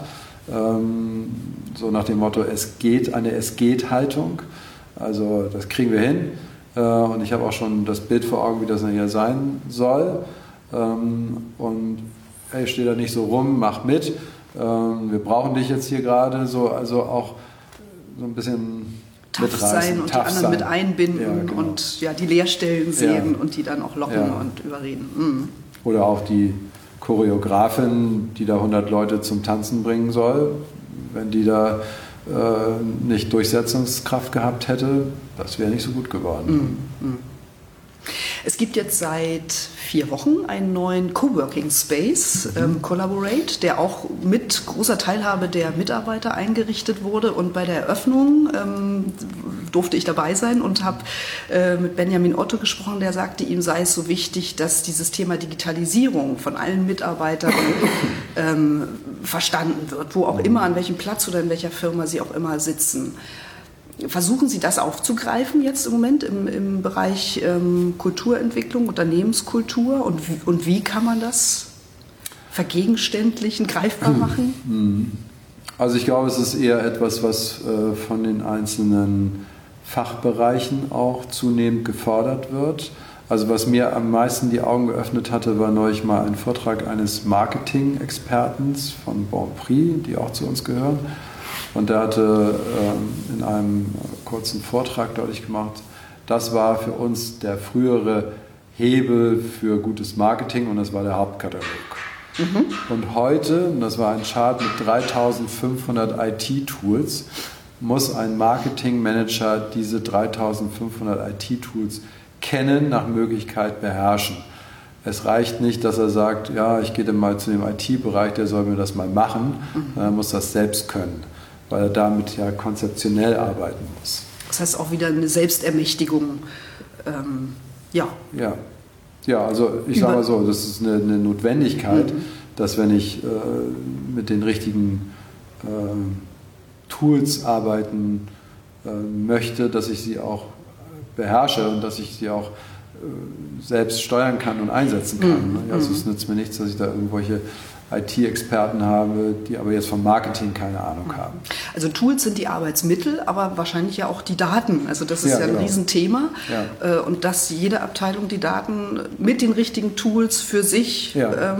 [SPEAKER 3] so nach dem Motto, eine Es-geht-Haltung. Also das kriegen wir hin. Und ich habe auch schon das Bild vor Augen, wie das nachher sein soll. Und hey, steh da nicht so rum, mach mit. Wir brauchen dich jetzt hier gerade. So, also auch so ein bisschen
[SPEAKER 2] tough sein und die anderen mit einbinden, ja, genau. Und ja, die Leerstellen sehen, und die dann auch locken und überreden.
[SPEAKER 3] Oder auch die Choreografin, die da 100 Leute zum Tanzen bringen soll. Wenn die da nicht Durchsetzungskraft gehabt hätte, das wäre nicht so gut geworden.
[SPEAKER 2] Es gibt jetzt seit 4 Wochen einen neuen Coworking Space, Collaborate, der auch mit großer Teilhabe der Mitarbeiter eingerichtet wurde. Und bei der Eröffnung durfte ich dabei sein und habe mit Benjamin Otto gesprochen, der sagte, ihm sei es so wichtig, dass dieses Thema Digitalisierung von allen Mitarbeitern verstanden wird, wo auch immer, an welchem Platz oder in welcher Firma sie auch immer sitzen. Versuchen Sie das aufzugreifen jetzt im Moment im Bereich Kulturentwicklung, Unternehmenskultur und wie kann man das vergegenständlichen, greifbar machen?
[SPEAKER 3] Also ich glaube, es ist eher etwas, was von den einzelnen Fachbereichen auch zunehmend gefordert wird. Also was mir am meisten die Augen geöffnet hatte, war neulich mal ein Vortrag eines Marketing-Experten von Bonprix, die auch zu uns gehören. Und der hatte in einem kurzen Vortrag deutlich gemacht, das war für uns der frühere Hebel für gutes Marketing und das war der Hauptkatalog. Und heute, und das war ein Chart mit 3500 IT-Tools, muss ein Marketingmanager diese 3500 IT-Tools kennen, nach Möglichkeit beherrschen. Es reicht nicht, dass er sagt, ja, ich gehe dann mal zu dem IT-Bereich, der soll mir das mal machen, er muss das selbst können, weil er damit ja konzeptionell arbeiten muss.
[SPEAKER 2] Das heißt auch wieder eine Selbstermächtigung.
[SPEAKER 3] Ja, also ich sage mal so, das ist eine Notwendigkeit, dass wenn ich mit den richtigen Tools arbeiten möchte, dass ich sie auch beherrsche und dass ich sie auch selbst steuern kann und einsetzen kann. Also es nützt mir nichts, dass ich da irgendwelche IT-Experten habe, die aber jetzt vom Marketing keine Ahnung haben.
[SPEAKER 2] Also Tools sind die Arbeitsmittel, aber wahrscheinlich ja auch die Daten. Also das ist ja ein
[SPEAKER 3] genau.
[SPEAKER 2] Riesenthema.
[SPEAKER 3] Ja.
[SPEAKER 2] Und dass jede Abteilung die Daten mit den richtigen Tools für sich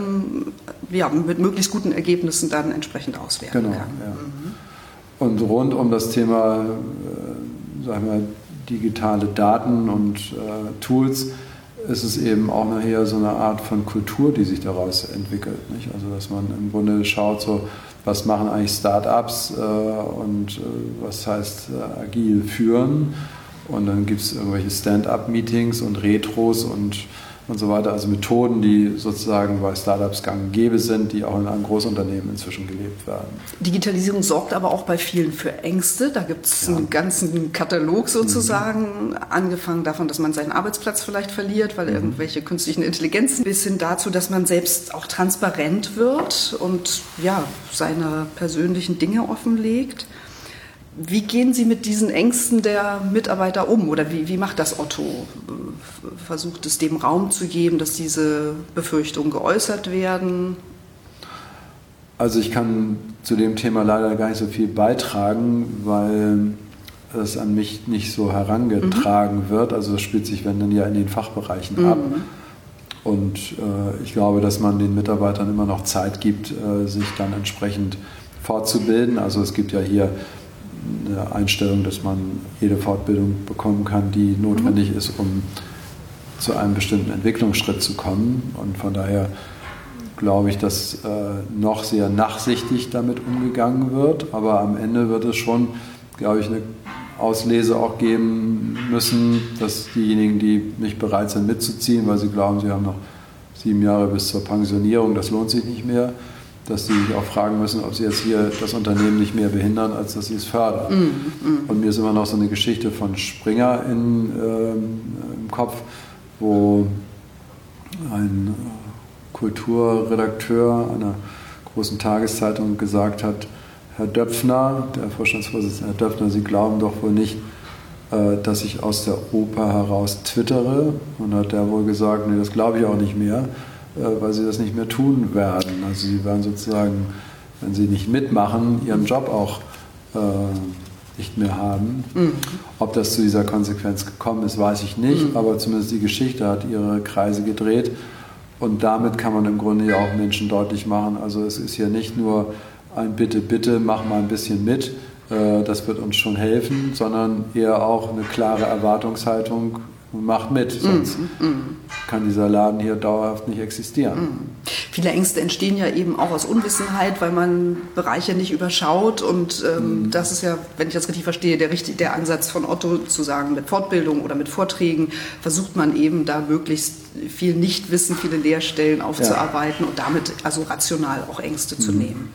[SPEAKER 2] mit möglichst guten Ergebnissen dann entsprechend auswerten kann.
[SPEAKER 3] Ja. Und rund um das Thema sagen wir, digitale Daten und Tools ist es eben auch nachher so eine Art von Kultur, die sich daraus entwickelt. Nicht? Also dass man im Grunde schaut, so, was machen eigentlich Start-ups und was heißt agil führen. Und dann gibt es irgendwelche Stand-up-Meetings und Retros und so weiter. Also Methoden, die sozusagen bei Startups gang und gäbe sind, die auch in einem Großunternehmen inzwischen gelebt werden. Digitalisierung sorgt aber auch bei vielen für Ängste. Da gibt es einen ganzen Katalog sozusagen, angefangen davon, dass man seinen Arbeitsplatz vielleicht verliert, weil irgendwelche künstlichen Intelligenzen, bis hin dazu, dass man selbst auch transparent wird und seine persönlichen Dinge offenlegt. Wie gehen Sie mit diesen Ängsten der Mitarbeiter um oder wie macht das Otto? Versucht es dem Raum zu geben, dass diese Befürchtungen geäußert werden? Also ich kann zu dem Thema leider gar nicht so viel beitragen, weil es an mich nicht so herangetragen wird. Also das spielt sich, wenn dann ja in den Fachbereichen ab. Und ich glaube, dass man den Mitarbeitern immer noch Zeit gibt, sich dann entsprechend fortzubilden. Also es gibt ja hier eine Einstellung, dass man jede Fortbildung bekommen kann, die notwendig ist, um zu einem bestimmten Entwicklungsschritt zu kommen. Und von daher glaube ich, dass noch sehr nachsichtig damit umgegangen wird. Aber am Ende wird es schon, glaube ich, eine Auslese auch geben müssen, dass diejenigen, die nicht bereit sind mitzuziehen, weil sie glauben, sie haben noch 7 Jahre bis zur Pensionierung, das lohnt sich nicht mehr, dass sie sich auch fragen müssen, ob sie jetzt hier das Unternehmen nicht mehr behindern, als dass sie es fördern. Und mir ist immer noch so eine Geschichte von Springer im Kopf, wo ein Kulturredakteur einer großen Tageszeitung gesagt hat, Herr Döpfner, der Vorstandsvorsitzende Herr Döpfner, Sie glauben doch wohl nicht, dass ich aus der Oper heraus twittere. Und hat der wohl gesagt, nee, das glaube ich auch nicht mehr, weil sie das nicht mehr tun werden. Also sie werden sozusagen, wenn sie nicht mitmachen, ihren Job auch nicht mehr haben. Ob das zu dieser Konsequenz gekommen ist, weiß ich nicht, aber zumindest die Geschichte hat ihre Kreise gedreht und damit kann man im Grunde ja auch Menschen deutlich machen, also es ist ja nicht nur ein Bitte, bitte, mach mal ein bisschen mit, das wird uns schon helfen, sondern eher auch eine klare Erwartungshaltung, macht mit, sonst kann dieser Laden hier dauerhaft nicht existieren. Viele Ängste entstehen ja eben auch aus Unwissenheit, weil man Bereiche nicht überschaut und das ist ja, wenn ich das richtig verstehe, der Ansatz von Otto zu sagen, mit Fortbildung oder mit Vorträgen versucht man eben da möglichst viel Nichtwissen, viele Leerstellen aufzuarbeiten und damit also rational auch Ängste zu nehmen.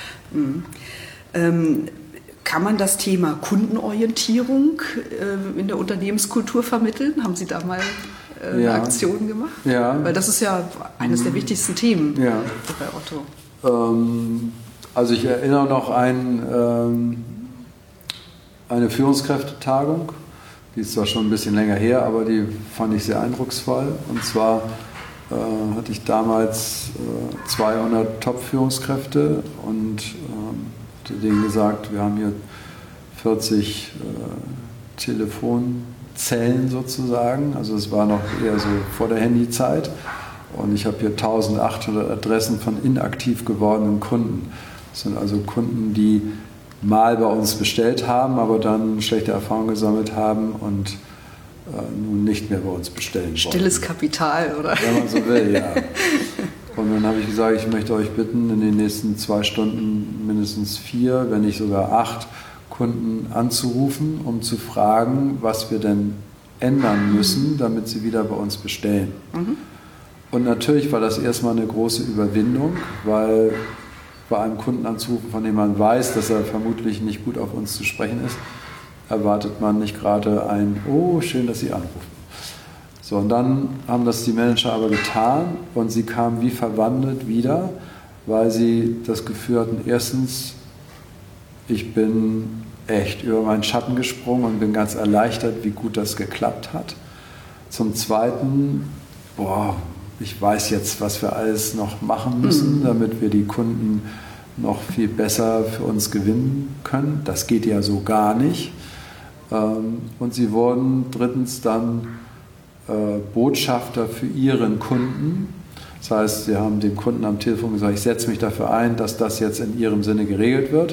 [SPEAKER 3] Kann man das Thema Kundenorientierung in der Unternehmenskultur vermitteln? Haben Sie da mal eine Aktion gemacht? Ja. Weil das ist ja eines der wichtigsten Themen bei Otto. Also ich erinnere noch an eine Führungskräftetagung, die ist zwar schon ein bisschen länger her, aber die fand ich sehr eindrucksvoll. Und zwar hatte ich damals 200 Top-Führungskräfte und denen gesagt, wir haben hier 40 Telefonzellen sozusagen, also es war noch eher so vor der Handyzeit und ich habe hier 1800 Adressen von inaktiv gewordenen Kunden. Das sind also Kunden, die mal bei uns bestellt haben, aber dann schlechte Erfahrungen gesammelt haben und nun nicht mehr bei uns bestellen wollen. Stilles Kapital, oder? Wenn man so will, ja. Und dann habe ich gesagt, ich möchte euch bitten, in den nächsten 2 Stunden mindestens 4, wenn nicht sogar 8 Kunden anzurufen, um zu fragen, was wir denn ändern müssen, damit sie wieder bei uns bestellen. Und natürlich war das erstmal eine große Überwindung, weil bei einem Kunden anzurufen, von dem man weiß, dass er vermutlich nicht gut auf uns zu sprechen ist, erwartet man nicht gerade ein, oh, schön, dass Sie anrufen. So, und dann haben das die Manager aber getan und sie kamen wie verwandelt wieder, weil sie das Gefühl hatten, erstens, ich bin echt über meinen Schatten gesprungen und bin ganz erleichtert, wie gut das geklappt hat. Zum Zweiten, ich weiß jetzt, was wir alles noch machen müssen, damit wir die Kunden noch viel besser für uns gewinnen können. Das geht ja so gar nicht. Und sie wurden drittens dann Botschafter für ihren Kunden. Das heißt, sie haben dem Kunden am Telefon gesagt, ich setze mich dafür ein, dass das jetzt in ihrem Sinne geregelt wird.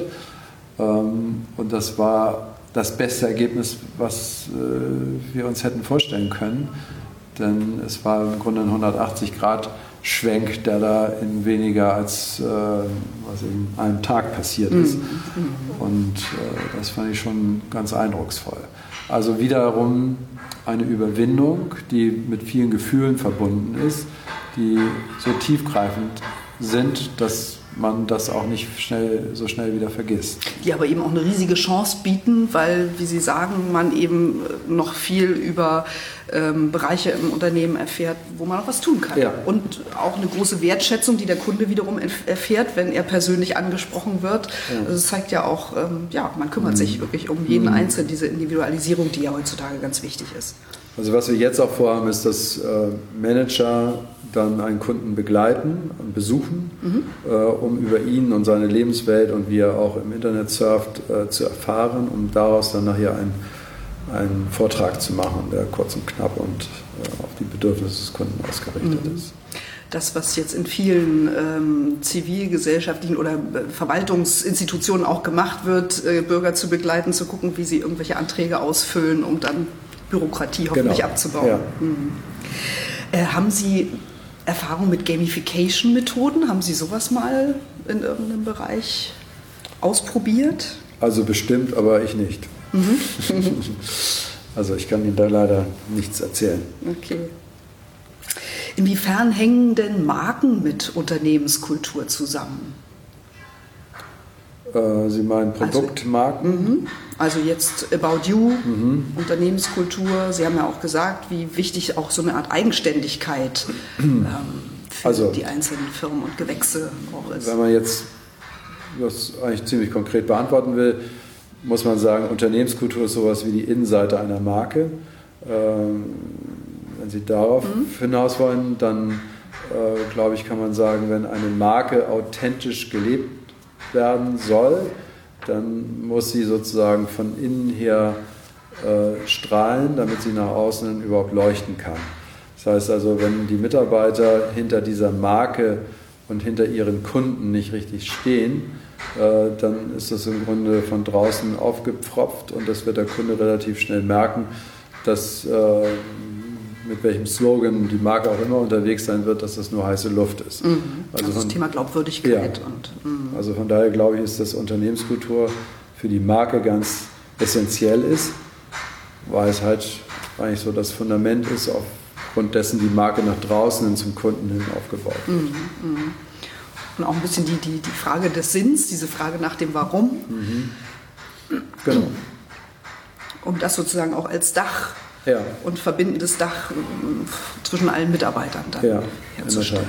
[SPEAKER 3] Und das war das beste Ergebnis, was wir uns hätten vorstellen können. Denn es war im Grunde ein 180-Grad-Schwenk, der da in weniger als in einem Tag passiert ist. Und das fand ich schon ganz eindrucksvoll. Also wiederum eine Überwindung, die mit vielen Gefühlen verbunden ist, die so tiefgreifend sind, dass man das auch nicht so schnell wieder vergisst.
[SPEAKER 2] Die aber eben auch eine riesige Chance bieten, weil, wie Sie sagen, man eben noch viel über Bereiche im Unternehmen erfährt, wo man noch was tun kann.
[SPEAKER 3] Ja.
[SPEAKER 2] Und auch eine große Wertschätzung, die der Kunde wiederum erfährt, wenn er persönlich angesprochen wird. Ja. Also das zeigt ja auch, man kümmert sich wirklich um jeden Einzelnen, diese Individualisierung, die ja heutzutage ganz wichtig ist. Also
[SPEAKER 3] was wir jetzt auch vorhaben, ist, dass Manager dann einen Kunden begleiten und besuchen, um über ihn und seine Lebenswelt und wie er auch im Internet surft, zu erfahren, um daraus dann nachher einen Vortrag zu machen, der kurz und knapp und auf die Bedürfnisse des Kunden ausgerichtet ist.
[SPEAKER 2] Das, was jetzt in vielen zivilgesellschaftlichen oder Verwaltungsinstitutionen auch gemacht wird, Bürger zu begleiten, zu gucken, wie sie irgendwelche Anträge ausfüllen, um dann Bürokratie hoffentlich abzubauen. Ja. Haben Sie Erfahrung mit Gamification-Methoden? Haben Sie sowas mal in irgendeinem Bereich ausprobiert?
[SPEAKER 3] Also bestimmt, aber ich nicht. Also ich kann Ihnen da leider nichts erzählen.
[SPEAKER 2] Okay. Inwiefern hängen denn Marken mit Unternehmenskultur zusammen?
[SPEAKER 3] Sie meinen Produktmarken?
[SPEAKER 2] Also jetzt About You, Unternehmenskultur. Sie haben ja auch gesagt, wie wichtig auch so eine Art Eigenständigkeit für die einzelnen Firmen und Gewächse auch ist.
[SPEAKER 3] Wenn man jetzt das eigentlich ziemlich konkret beantworten will, muss man sagen, Unternehmenskultur ist sowas wie die Innenseite einer Marke. Wenn Sie darauf hinaus wollen, dann glaube ich, kann man sagen, wenn eine Marke authentisch gelebt werden soll, dann muss sie sozusagen von innen her strahlen, damit sie nach außen überhaupt leuchten kann. Das heißt also, wenn die Mitarbeiter hinter dieser Marke und hinter ihren Kunden nicht richtig stehen, dann ist das im Grunde von draußen aufgepfropft und das wird der Kunde relativ schnell merken, dass mit welchem Slogan die Marke auch immer unterwegs sein wird, dass das nur heiße Luft ist.
[SPEAKER 2] Also das Thema Glaubwürdigkeit.
[SPEAKER 3] Ja. Also von daher glaube ich, ist das Unternehmenskultur für die Marke ganz essentiell ist, weil es halt eigentlich so das Fundament ist, aufgrund dessen die Marke nach draußen hin zum Kunden hin aufgebaut wird.
[SPEAKER 2] Und auch ein bisschen die Frage des Sinns, diese Frage nach dem Warum.
[SPEAKER 3] Genau.
[SPEAKER 2] Um das sozusagen auch als Dach und verbindendes Dach zwischen allen Mitarbeitern dann herzustellen.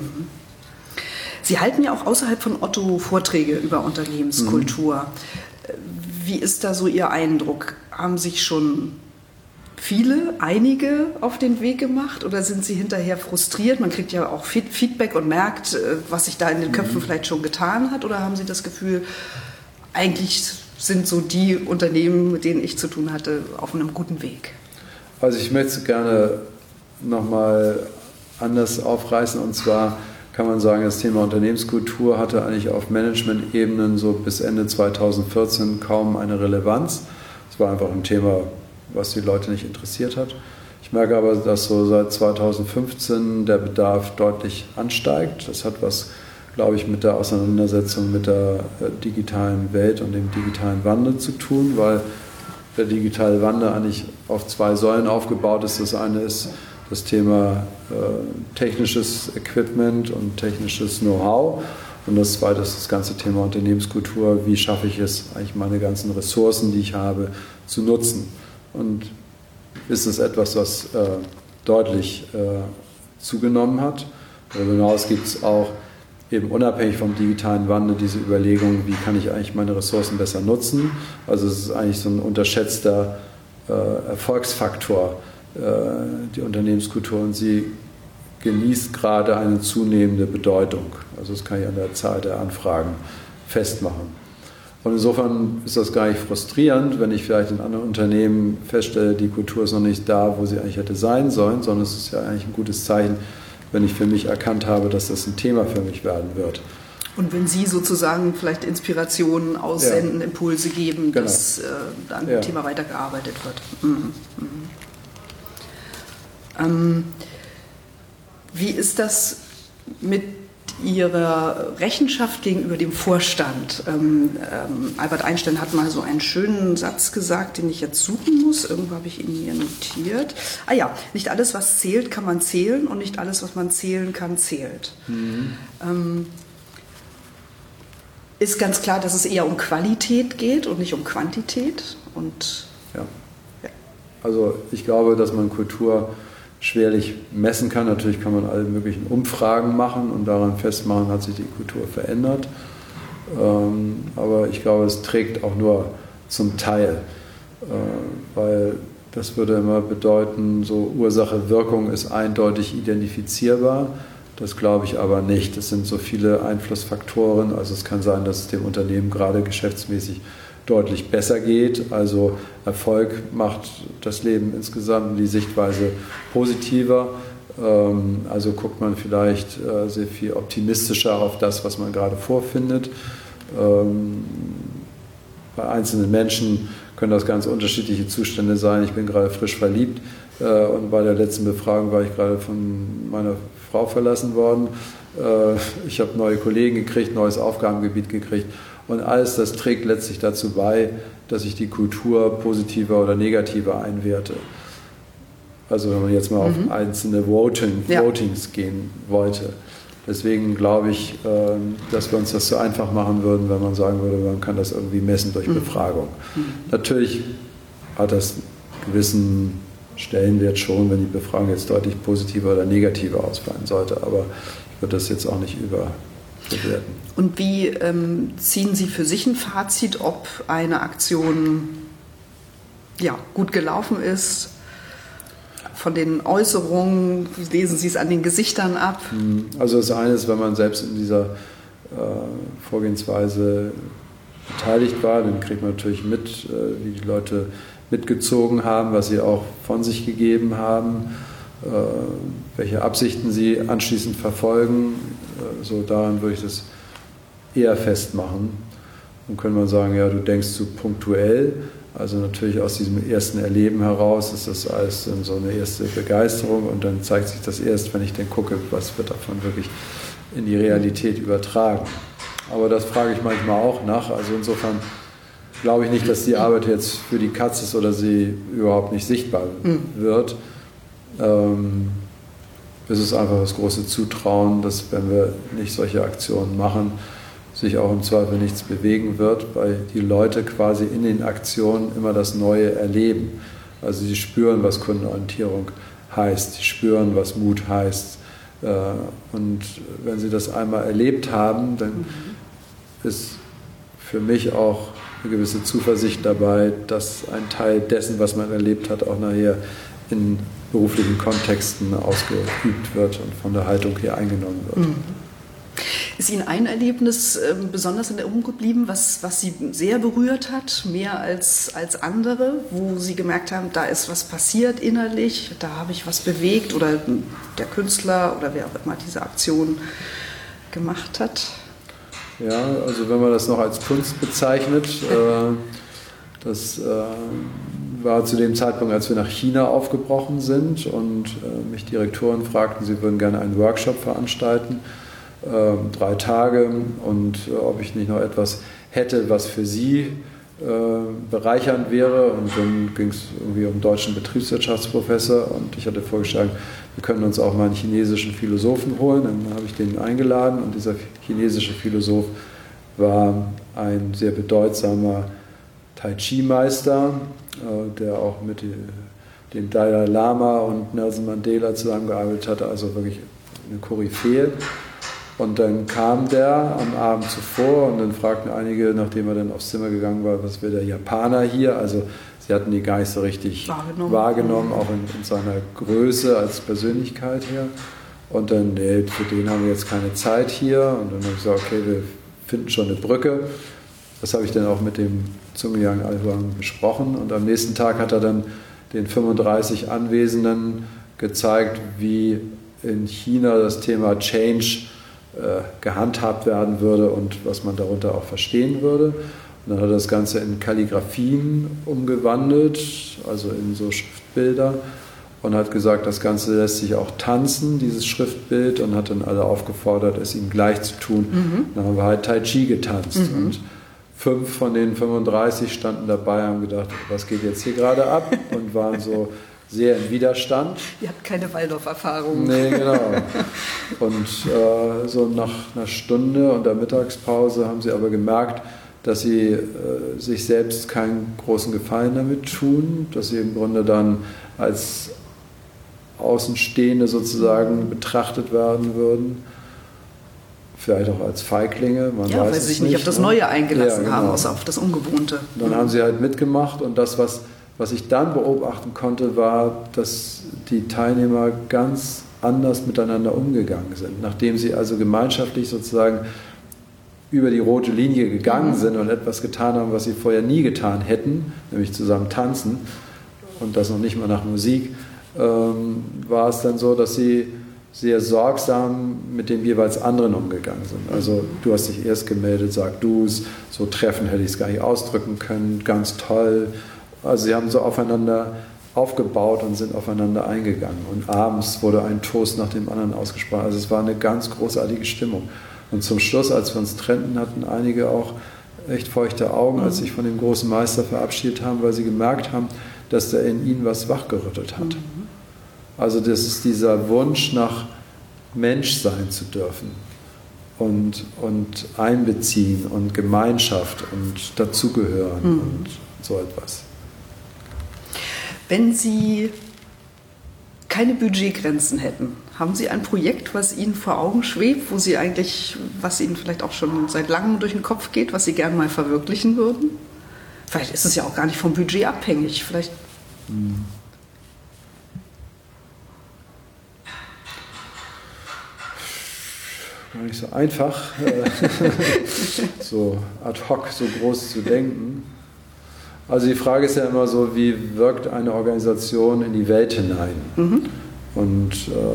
[SPEAKER 2] Sie halten ja auch außerhalb von Otto Vorträge über Unternehmenskultur. Wie ist da so Ihr Eindruck? Haben sich schon einige auf den Weg gemacht oder sind Sie hinterher frustriert? Man kriegt ja auch Feedback und merkt, was sich da in den Köpfen vielleicht schon getan hat. Oder haben Sie das Gefühl, eigentlich sind so die Unternehmen, mit denen ich zu tun hatte, auf einem guten Weg?
[SPEAKER 3] Also ich möchte es gerne nochmal anders aufreißen, und zwar kann man sagen, das Thema Unternehmenskultur hatte eigentlich auf Management-Ebenen so bis Ende 2014 kaum eine Relevanz. Es war einfach ein Thema, was die Leute nicht interessiert hat. Ich merke aber, dass so seit 2015 der Bedarf deutlich ansteigt. Das hat was, glaube ich, mit der Auseinandersetzung mit der digitalen Welt und dem digitalen Wandel zu tun, weil der digitale Wandel eigentlich auf zwei Säulen aufgebaut ist. Das eine ist das Thema technisches Equipment und technisches Know-how. Und das zweite ist das ganze Thema Unternehmenskultur. Wie schaffe ich es, eigentlich meine ganzen Ressourcen, die ich habe, zu nutzen? Und ist es etwas, was deutlich zugenommen hat. Darüber hinaus gibt es auch eben unabhängig vom digitalen Wandel diese Überlegung, wie kann ich eigentlich meine Ressourcen besser nutzen. Also es ist eigentlich so ein unterschätzter Erfolgsfaktor, die Unternehmenskultur, und sie genießt gerade eine zunehmende Bedeutung. Also das kann ich an der Zahl der Anfragen festmachen. Und insofern ist das gar nicht frustrierend, wenn ich vielleicht in anderen Unternehmen feststelle, die Kultur ist noch nicht da, wo sie eigentlich hätte sein sollen, sondern es ist ja eigentlich ein gutes Zeichen, wenn ich für mich erkannt habe, dass das ein Thema für mich werden wird.
[SPEAKER 2] Und wenn Sie sozusagen vielleicht Inspirationen aussenden, Impulse geben,
[SPEAKER 3] genau,
[SPEAKER 2] dass an dem Thema weitergearbeitet wird. Wie ist das mit Ihrer Rechenschaft gegenüber dem Vorstand? Albert Einstein hat mal so einen schönen Satz gesagt, den ich jetzt suchen muss. Irgendwo habe ich ihn hier notiert. Ah ja, nicht alles, was zählt, kann man zählen, und nicht alles, was man zählen kann, zählt. Ist ganz klar, dass es eher um Qualität geht und nicht um Quantität.
[SPEAKER 3] Ja. Also ich glaube, dass man Kultur schwerlich messen kann. Natürlich kann man alle möglichen Umfragen machen und daran festmachen, hat sich die Kultur verändert. Aber ich glaube, es trägt auch nur zum Teil, weil das würde immer bedeuten, so Ursache-Wirkung ist eindeutig identifizierbar. Das glaube ich aber nicht. Es sind so viele Einflussfaktoren. Also es kann sein, dass es dem Unternehmen gerade geschäftsmäßig deutlich besser geht. Also Erfolg macht das Leben insgesamt, die Sichtweise positiver. Also guckt man vielleicht sehr viel optimistischer auf das, was man gerade vorfindet. Bei einzelnen Menschen können das ganz unterschiedliche Zustände sein. Ich bin gerade frisch verliebt und bei der letzten Befragung war ich gerade von meiner Frau verlassen worden. Ich habe neue Kollegen gekriegt, neues Aufgabengebiet gekriegt. Und alles das trägt letztlich dazu bei, dass ich die Kultur positiver oder negativer einwerte. Also wenn man jetzt mal auf einzelne Votings gehen wollte. Deswegen glaube ich, dass wir uns das so einfach machen würden, wenn man sagen würde, man kann das irgendwie messen durch Befragung. Natürlich hat das einen gewissen Stellenwert schon, wenn die Befragung jetzt deutlich positiver oder negativer ausfallen sollte. Aber ich würde das jetzt auch nicht überbewerten.
[SPEAKER 2] Und wie ziehen Sie für sich ein Fazit, ob eine Aktion gut gelaufen ist? Von den Äußerungen, lesen Sie es an den Gesichtern ab?
[SPEAKER 3] Also das eine ist, wenn man selbst in dieser Vorgehensweise beteiligt war, dann kriegt man natürlich mit, wie die Leute mitgezogen haben, was sie auch von sich gegeben haben, welche Absichten sie anschließend verfolgen. So daran würde ich das eher festmachen. Dann könnte man sagen, ja, du denkst zu punktuell. Also natürlich aus diesem ersten Erleben heraus ist das alles dann so eine erste Begeisterung, und dann zeigt sich das erst, wenn ich dann gucke, was wird davon wirklich in die Realität übertragen. Aber das frage ich manchmal auch nach. Also insofern glaube ich nicht, dass die Arbeit jetzt für die Katz ist oder sie überhaupt nicht sichtbar wird. Es ist einfach das große Zutrauen, dass, wenn wir nicht solche Aktionen machen, sich auch im Zweifel nichts bewegen wird, weil die Leute quasi in den Aktionen immer das Neue erleben. Also sie spüren, was Kundenorientierung heißt, sie spüren, was Mut heißt. Und wenn sie das einmal erlebt haben, dann ist für mich auch eine gewisse Zuversicht dabei, dass ein Teil dessen, was man erlebt hat, auch nachher in beruflichen Kontexten ausgeübt wird und von der Haltung her eingenommen wird.
[SPEAKER 2] Ist Ihnen ein Erlebnis besonders in Erinnerung geblieben, was Sie sehr berührt hat, mehr als andere, wo Sie gemerkt haben, da ist was passiert innerlich, da habe ich was bewegt, oder der Künstler oder wer auch immer diese Aktion gemacht hat?
[SPEAKER 3] Ja, also wenn man das noch als Kunst bezeichnet, das war zu dem Zeitpunkt, als wir nach China aufgebrochen sind und mich Direktoren fragten, sie würden gerne einen Workshop veranstalten, 3 Tage, und ob ich nicht noch etwas hätte, was für sie bereichernd wäre. Und dann ging es irgendwie um einen deutschen Betriebswirtschaftsprofessor, und ich hatte vorgeschlagen, wir können uns auch mal einen chinesischen Philosophen holen. Dann habe ich den eingeladen, und dieser chinesische Philosoph war ein sehr bedeutsamer Tai-Chi-Meister, der auch mit dem Dalai Lama und Nelson Mandela zusammengearbeitet hatte, also wirklich eine Koryphäe. Und dann kam der am Abend zuvor und dann fragten einige, nachdem er dann aufs Zimmer gegangen war, was will der Japaner hier? Also sie hatten die gar nicht so richtig wahrgenommen auch in seiner Größe als Persönlichkeit her. Und dann, nee, für den haben wir jetzt keine Zeit hier. Und dann habe ich gesagt, okay, wir finden schon eine Brücke. Das habe ich dann auch mit dem Zungyang Alhuang besprochen. Und am nächsten Tag hat er dann den 35 Anwesenden gezeigt, wie in China das Thema Change gehandhabt werden würde und was man darunter auch verstehen würde. Und dann hat er das Ganze in Kalligraphien umgewandelt, also in so Schriftbilder, und hat gesagt, das Ganze lässt sich auch tanzen, dieses Schriftbild, und hat dann alle aufgefordert, es ihm gleich zu tun. Dann haben wir halt Tai Chi getanzt. Und 5 von den 35 standen dabei, haben gedacht, was geht jetzt hier gerade ab, und waren so sehr im Widerstand.
[SPEAKER 2] Ihr habt keine Waldorf-Erfahrung.
[SPEAKER 3] Nee, genau. Und so nach einer Stunde und der Mittagspause haben sie aber gemerkt, dass sie sich selbst keinen großen Gefallen damit tun, dass sie im Grunde dann als Außenstehende sozusagen betrachtet werden würden. Vielleicht auch als Feiglinge, man weiß
[SPEAKER 2] weil sie sich nicht auf das Neue eingelassen haben, außer auf das Ungewohnte.
[SPEAKER 3] Dann haben sie halt mitgemacht, und das, was ich dann beobachten konnte, war, dass die Teilnehmer ganz anders miteinander umgegangen sind. Nachdem sie also gemeinschaftlich sozusagen über die rote Linie gegangen sind und etwas getan haben, was sie vorher nie getan hätten, nämlich zusammen tanzen, und das noch nicht mal nach Musik, war es dann so, dass sie sehr sorgsam mit dem jeweils anderen umgegangen sind. Also du hast dich erst gemeldet, sag du's, so Treffen hätte ich es gar nicht ausdrücken können, ganz toll. Also sie haben so aufeinander aufgebaut und sind aufeinander eingegangen. Und abends wurde ein Toast nach dem anderen ausgesprochen. Also es war eine ganz großartige Stimmung. Und zum Schluss, als wir uns trennten, hatten einige auch echt feuchte Augen, als sich von dem großen Meister verabschiedet haben, weil sie gemerkt haben, dass der in ihnen was wachgerüttelt hat. Also das ist dieser Wunsch nach Mensch sein zu dürfen und einbeziehen und Gemeinschaft und dazugehören und so etwas.
[SPEAKER 2] Wenn Sie keine Budgetgrenzen hätten, haben Sie ein Projekt, was Ihnen vor Augen schwebt, was Ihnen vielleicht auch schon seit langem durch den Kopf geht, was Sie gerne mal verwirklichen würden? Vielleicht ist es ja auch gar nicht vom Budget abhängig. Vielleicht.
[SPEAKER 3] Gar nicht so einfach, so ad hoc, so groß zu denken. Also die Frage ist ja immer so, wie wirkt eine Organisation in die Welt hinein? Und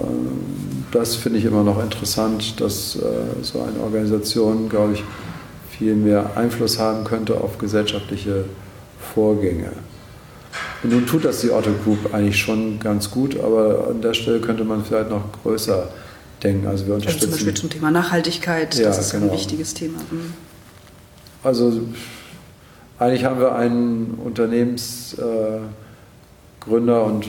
[SPEAKER 3] das finde ich immer noch interessant, dass so eine Organisation, glaube ich, viel mehr Einfluss haben könnte auf gesellschaftliche Vorgänge. Und nun tut das die Otto Group eigentlich schon ganz gut, aber an der Stelle könnte man vielleicht noch größer denken. Also wir unterstützen,
[SPEAKER 2] zum Beispiel zum Thema Nachhaltigkeit, das ist ein wichtiges Thema.
[SPEAKER 3] Also eigentlich haben wir einen Unternehmensgründer und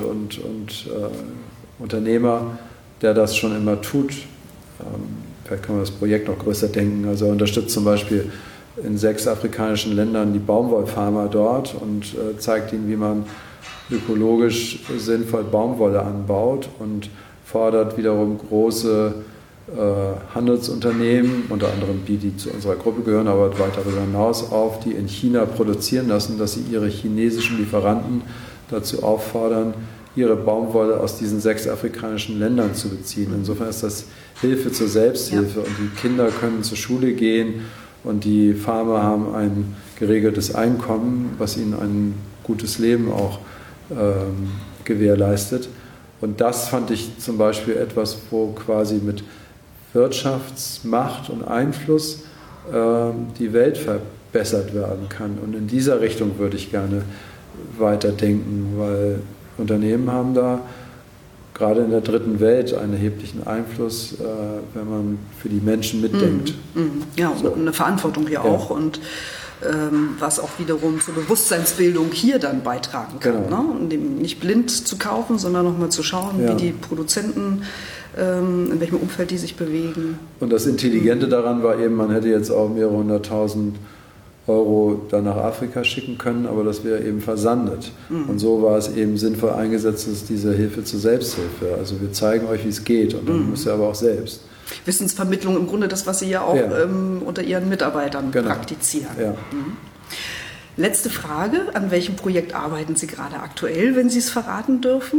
[SPEAKER 3] Unternehmer, der das schon immer tut. Vielleicht kann man das Projekt noch größer denken. Also er unterstützt zum Beispiel in 6 afrikanischen Ländern die Baumwollfarmer dort und zeigt ihnen, wie man ökologisch sinnvoll Baumwolle anbaut, und fordert wiederum große Handelsunternehmen, unter anderem die zu unserer Gruppe gehören, aber weit darüber hinaus auf, die in China produzieren lassen, dass sie ihre chinesischen Lieferanten dazu auffordern, ihre Baumwolle aus diesen 6 afrikanischen Ländern zu beziehen. Insofern ist das Hilfe zur Selbsthilfe, und die Kinder können zur Schule gehen und die Farmer haben ein geregeltes Einkommen, was ihnen ein gutes Leben auch gewährleistet. Und das fand ich zum Beispiel etwas, wo quasi mit Wirtschaftsmacht und Einfluss die Welt verbessert werden kann. Und in dieser Richtung würde ich gerne weiterdenken, weil Unternehmen haben da gerade in der dritten Welt einen erheblichen Einfluss, wenn man für die Menschen mitdenkt.
[SPEAKER 2] Ja, und eine Verantwortung hier auch, und was auch wiederum zur Bewusstseinsbildung hier dann beitragen kann.
[SPEAKER 3] Genau.
[SPEAKER 2] Ne? Und dem nicht blind zu kaufen, sondern nochmal zu schauen, wie die Produzenten, in welchem Umfeld die sich bewegen.
[SPEAKER 3] Und das Intelligente daran war eben, man hätte jetzt auch mehrere 100.000 Euro dann nach Afrika schicken können, aber das wäre eben versandet. Und so war es eben sinnvoll eingesetzt, ist diese Hilfe zur Selbsthilfe. Also wir zeigen euch, wie es geht und dann müsst ihr aber auch selbst.
[SPEAKER 2] Wissensvermittlung im Grunde das, was Sie ja auch unter Ihren Mitarbeitern praktizieren.
[SPEAKER 3] Ja.
[SPEAKER 2] Letzte Frage, an welchem Projekt arbeiten Sie gerade aktuell, wenn Sie es verraten dürfen?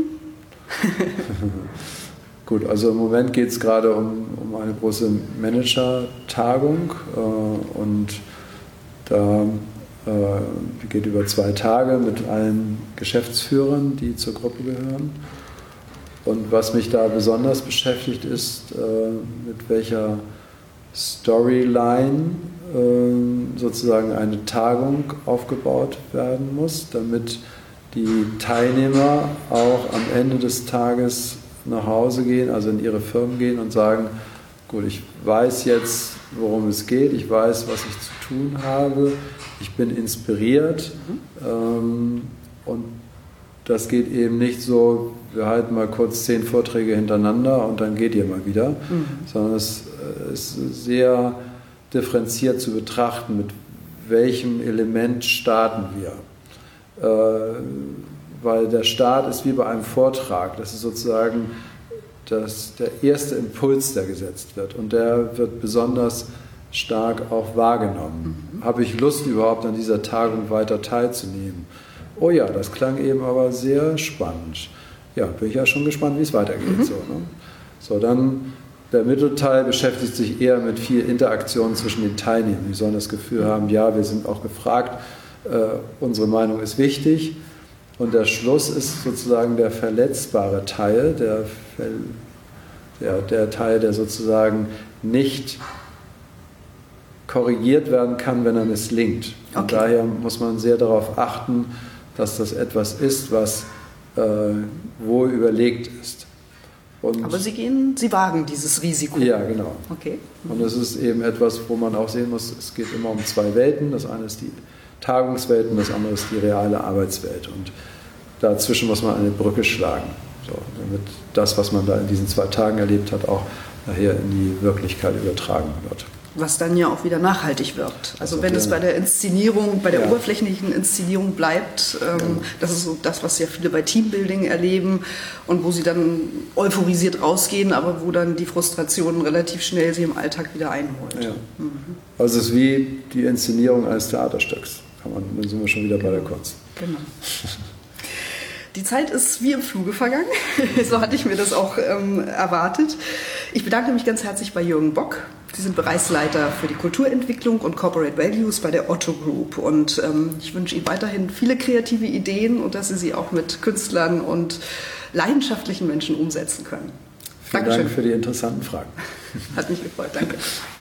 [SPEAKER 3] Gut, also im Moment geht es gerade um eine große Manager-Tagung und da die geht über 2 Tage mit allen Geschäftsführern, die zur Gruppe gehören. Und was mich da besonders beschäftigt ist, mit welcher Storyline sozusagen eine Tagung aufgebaut werden muss, damit die Teilnehmer auch am Ende des Tages nach Hause gehen, also in ihre Firmen gehen und sagen, gut, ich weiß jetzt, worum es geht, ich weiß, was ich zu tun habe, ich bin inspiriert und das geht eben nicht so, wir halten mal kurz 10 Vorträge hintereinander und dann geht ihr mal wieder, sondern es ist sehr differenziert zu betrachten, mit welchem Element starten wir. Weil der Start ist wie bei einem Vortrag, das ist sozusagen der erste Impuls, der gesetzt wird und der wird besonders stark auch wahrgenommen. Habe ich Lust überhaupt an dieser Tagung weiter teilzunehmen? Oh ja, das klang eben aber sehr spannend. Ja, bin ich ja schon gespannt, wie es weitergeht. So, dann der Mittelteil beschäftigt sich eher mit viel Interaktion zwischen den Teilnehmern. Die sollen das Gefühl haben, ja, wir sind auch gefragt, unsere Meinung ist wichtig. Und der Schluss ist sozusagen der verletzbare Teil, der Teil, der sozusagen nicht korrigiert werden kann, wenn er misslingt. Und daher muss man sehr darauf achten, dass das etwas ist, was wohl überlegt ist.
[SPEAKER 2] Aber Sie wagen dieses Risiko.
[SPEAKER 3] Ja, genau.
[SPEAKER 2] Okay.
[SPEAKER 3] Und es ist eben etwas, wo man auch sehen muss, es geht immer um 2 Welten. Das eine ist die Tagungswelt und das andere ist die reale Arbeitswelt. Und dazwischen muss man eine Brücke schlagen, so, damit das, was man da in diesen 2 Tagen erlebt hat, auch nachher in die Wirklichkeit übertragen wird.
[SPEAKER 2] Was dann ja auch wieder nachhaltig wird. Also wenn es bei der Inszenierung, bei der oberflächlichen Inszenierung bleibt, das ist so das, was ja viele bei Teambuilding erleben und wo sie dann euphorisiert rausgehen, aber wo dann die Frustration relativ schnell sie im Alltag wieder einholt.
[SPEAKER 3] Ja. Also es ist wie die Inszenierung eines Theaterstücks. Dann sind wir schon wieder bei der Kunst.
[SPEAKER 2] Genau. Die Zeit ist wie im Fluge vergangen. So hatte ich mir das auch erwartet. Ich bedanke mich ganz herzlich bei Jürgen Bock. Sie sind Bereichsleiter für die Kulturentwicklung und Corporate Values bei der Otto Group. Und ich wünsche Ihnen weiterhin viele kreative Ideen und dass Sie sie auch mit Künstlern und leidenschaftlichen Menschen umsetzen können.
[SPEAKER 3] Vielen Dank für die interessanten Fragen.
[SPEAKER 2] Hat mich gefreut. Danke.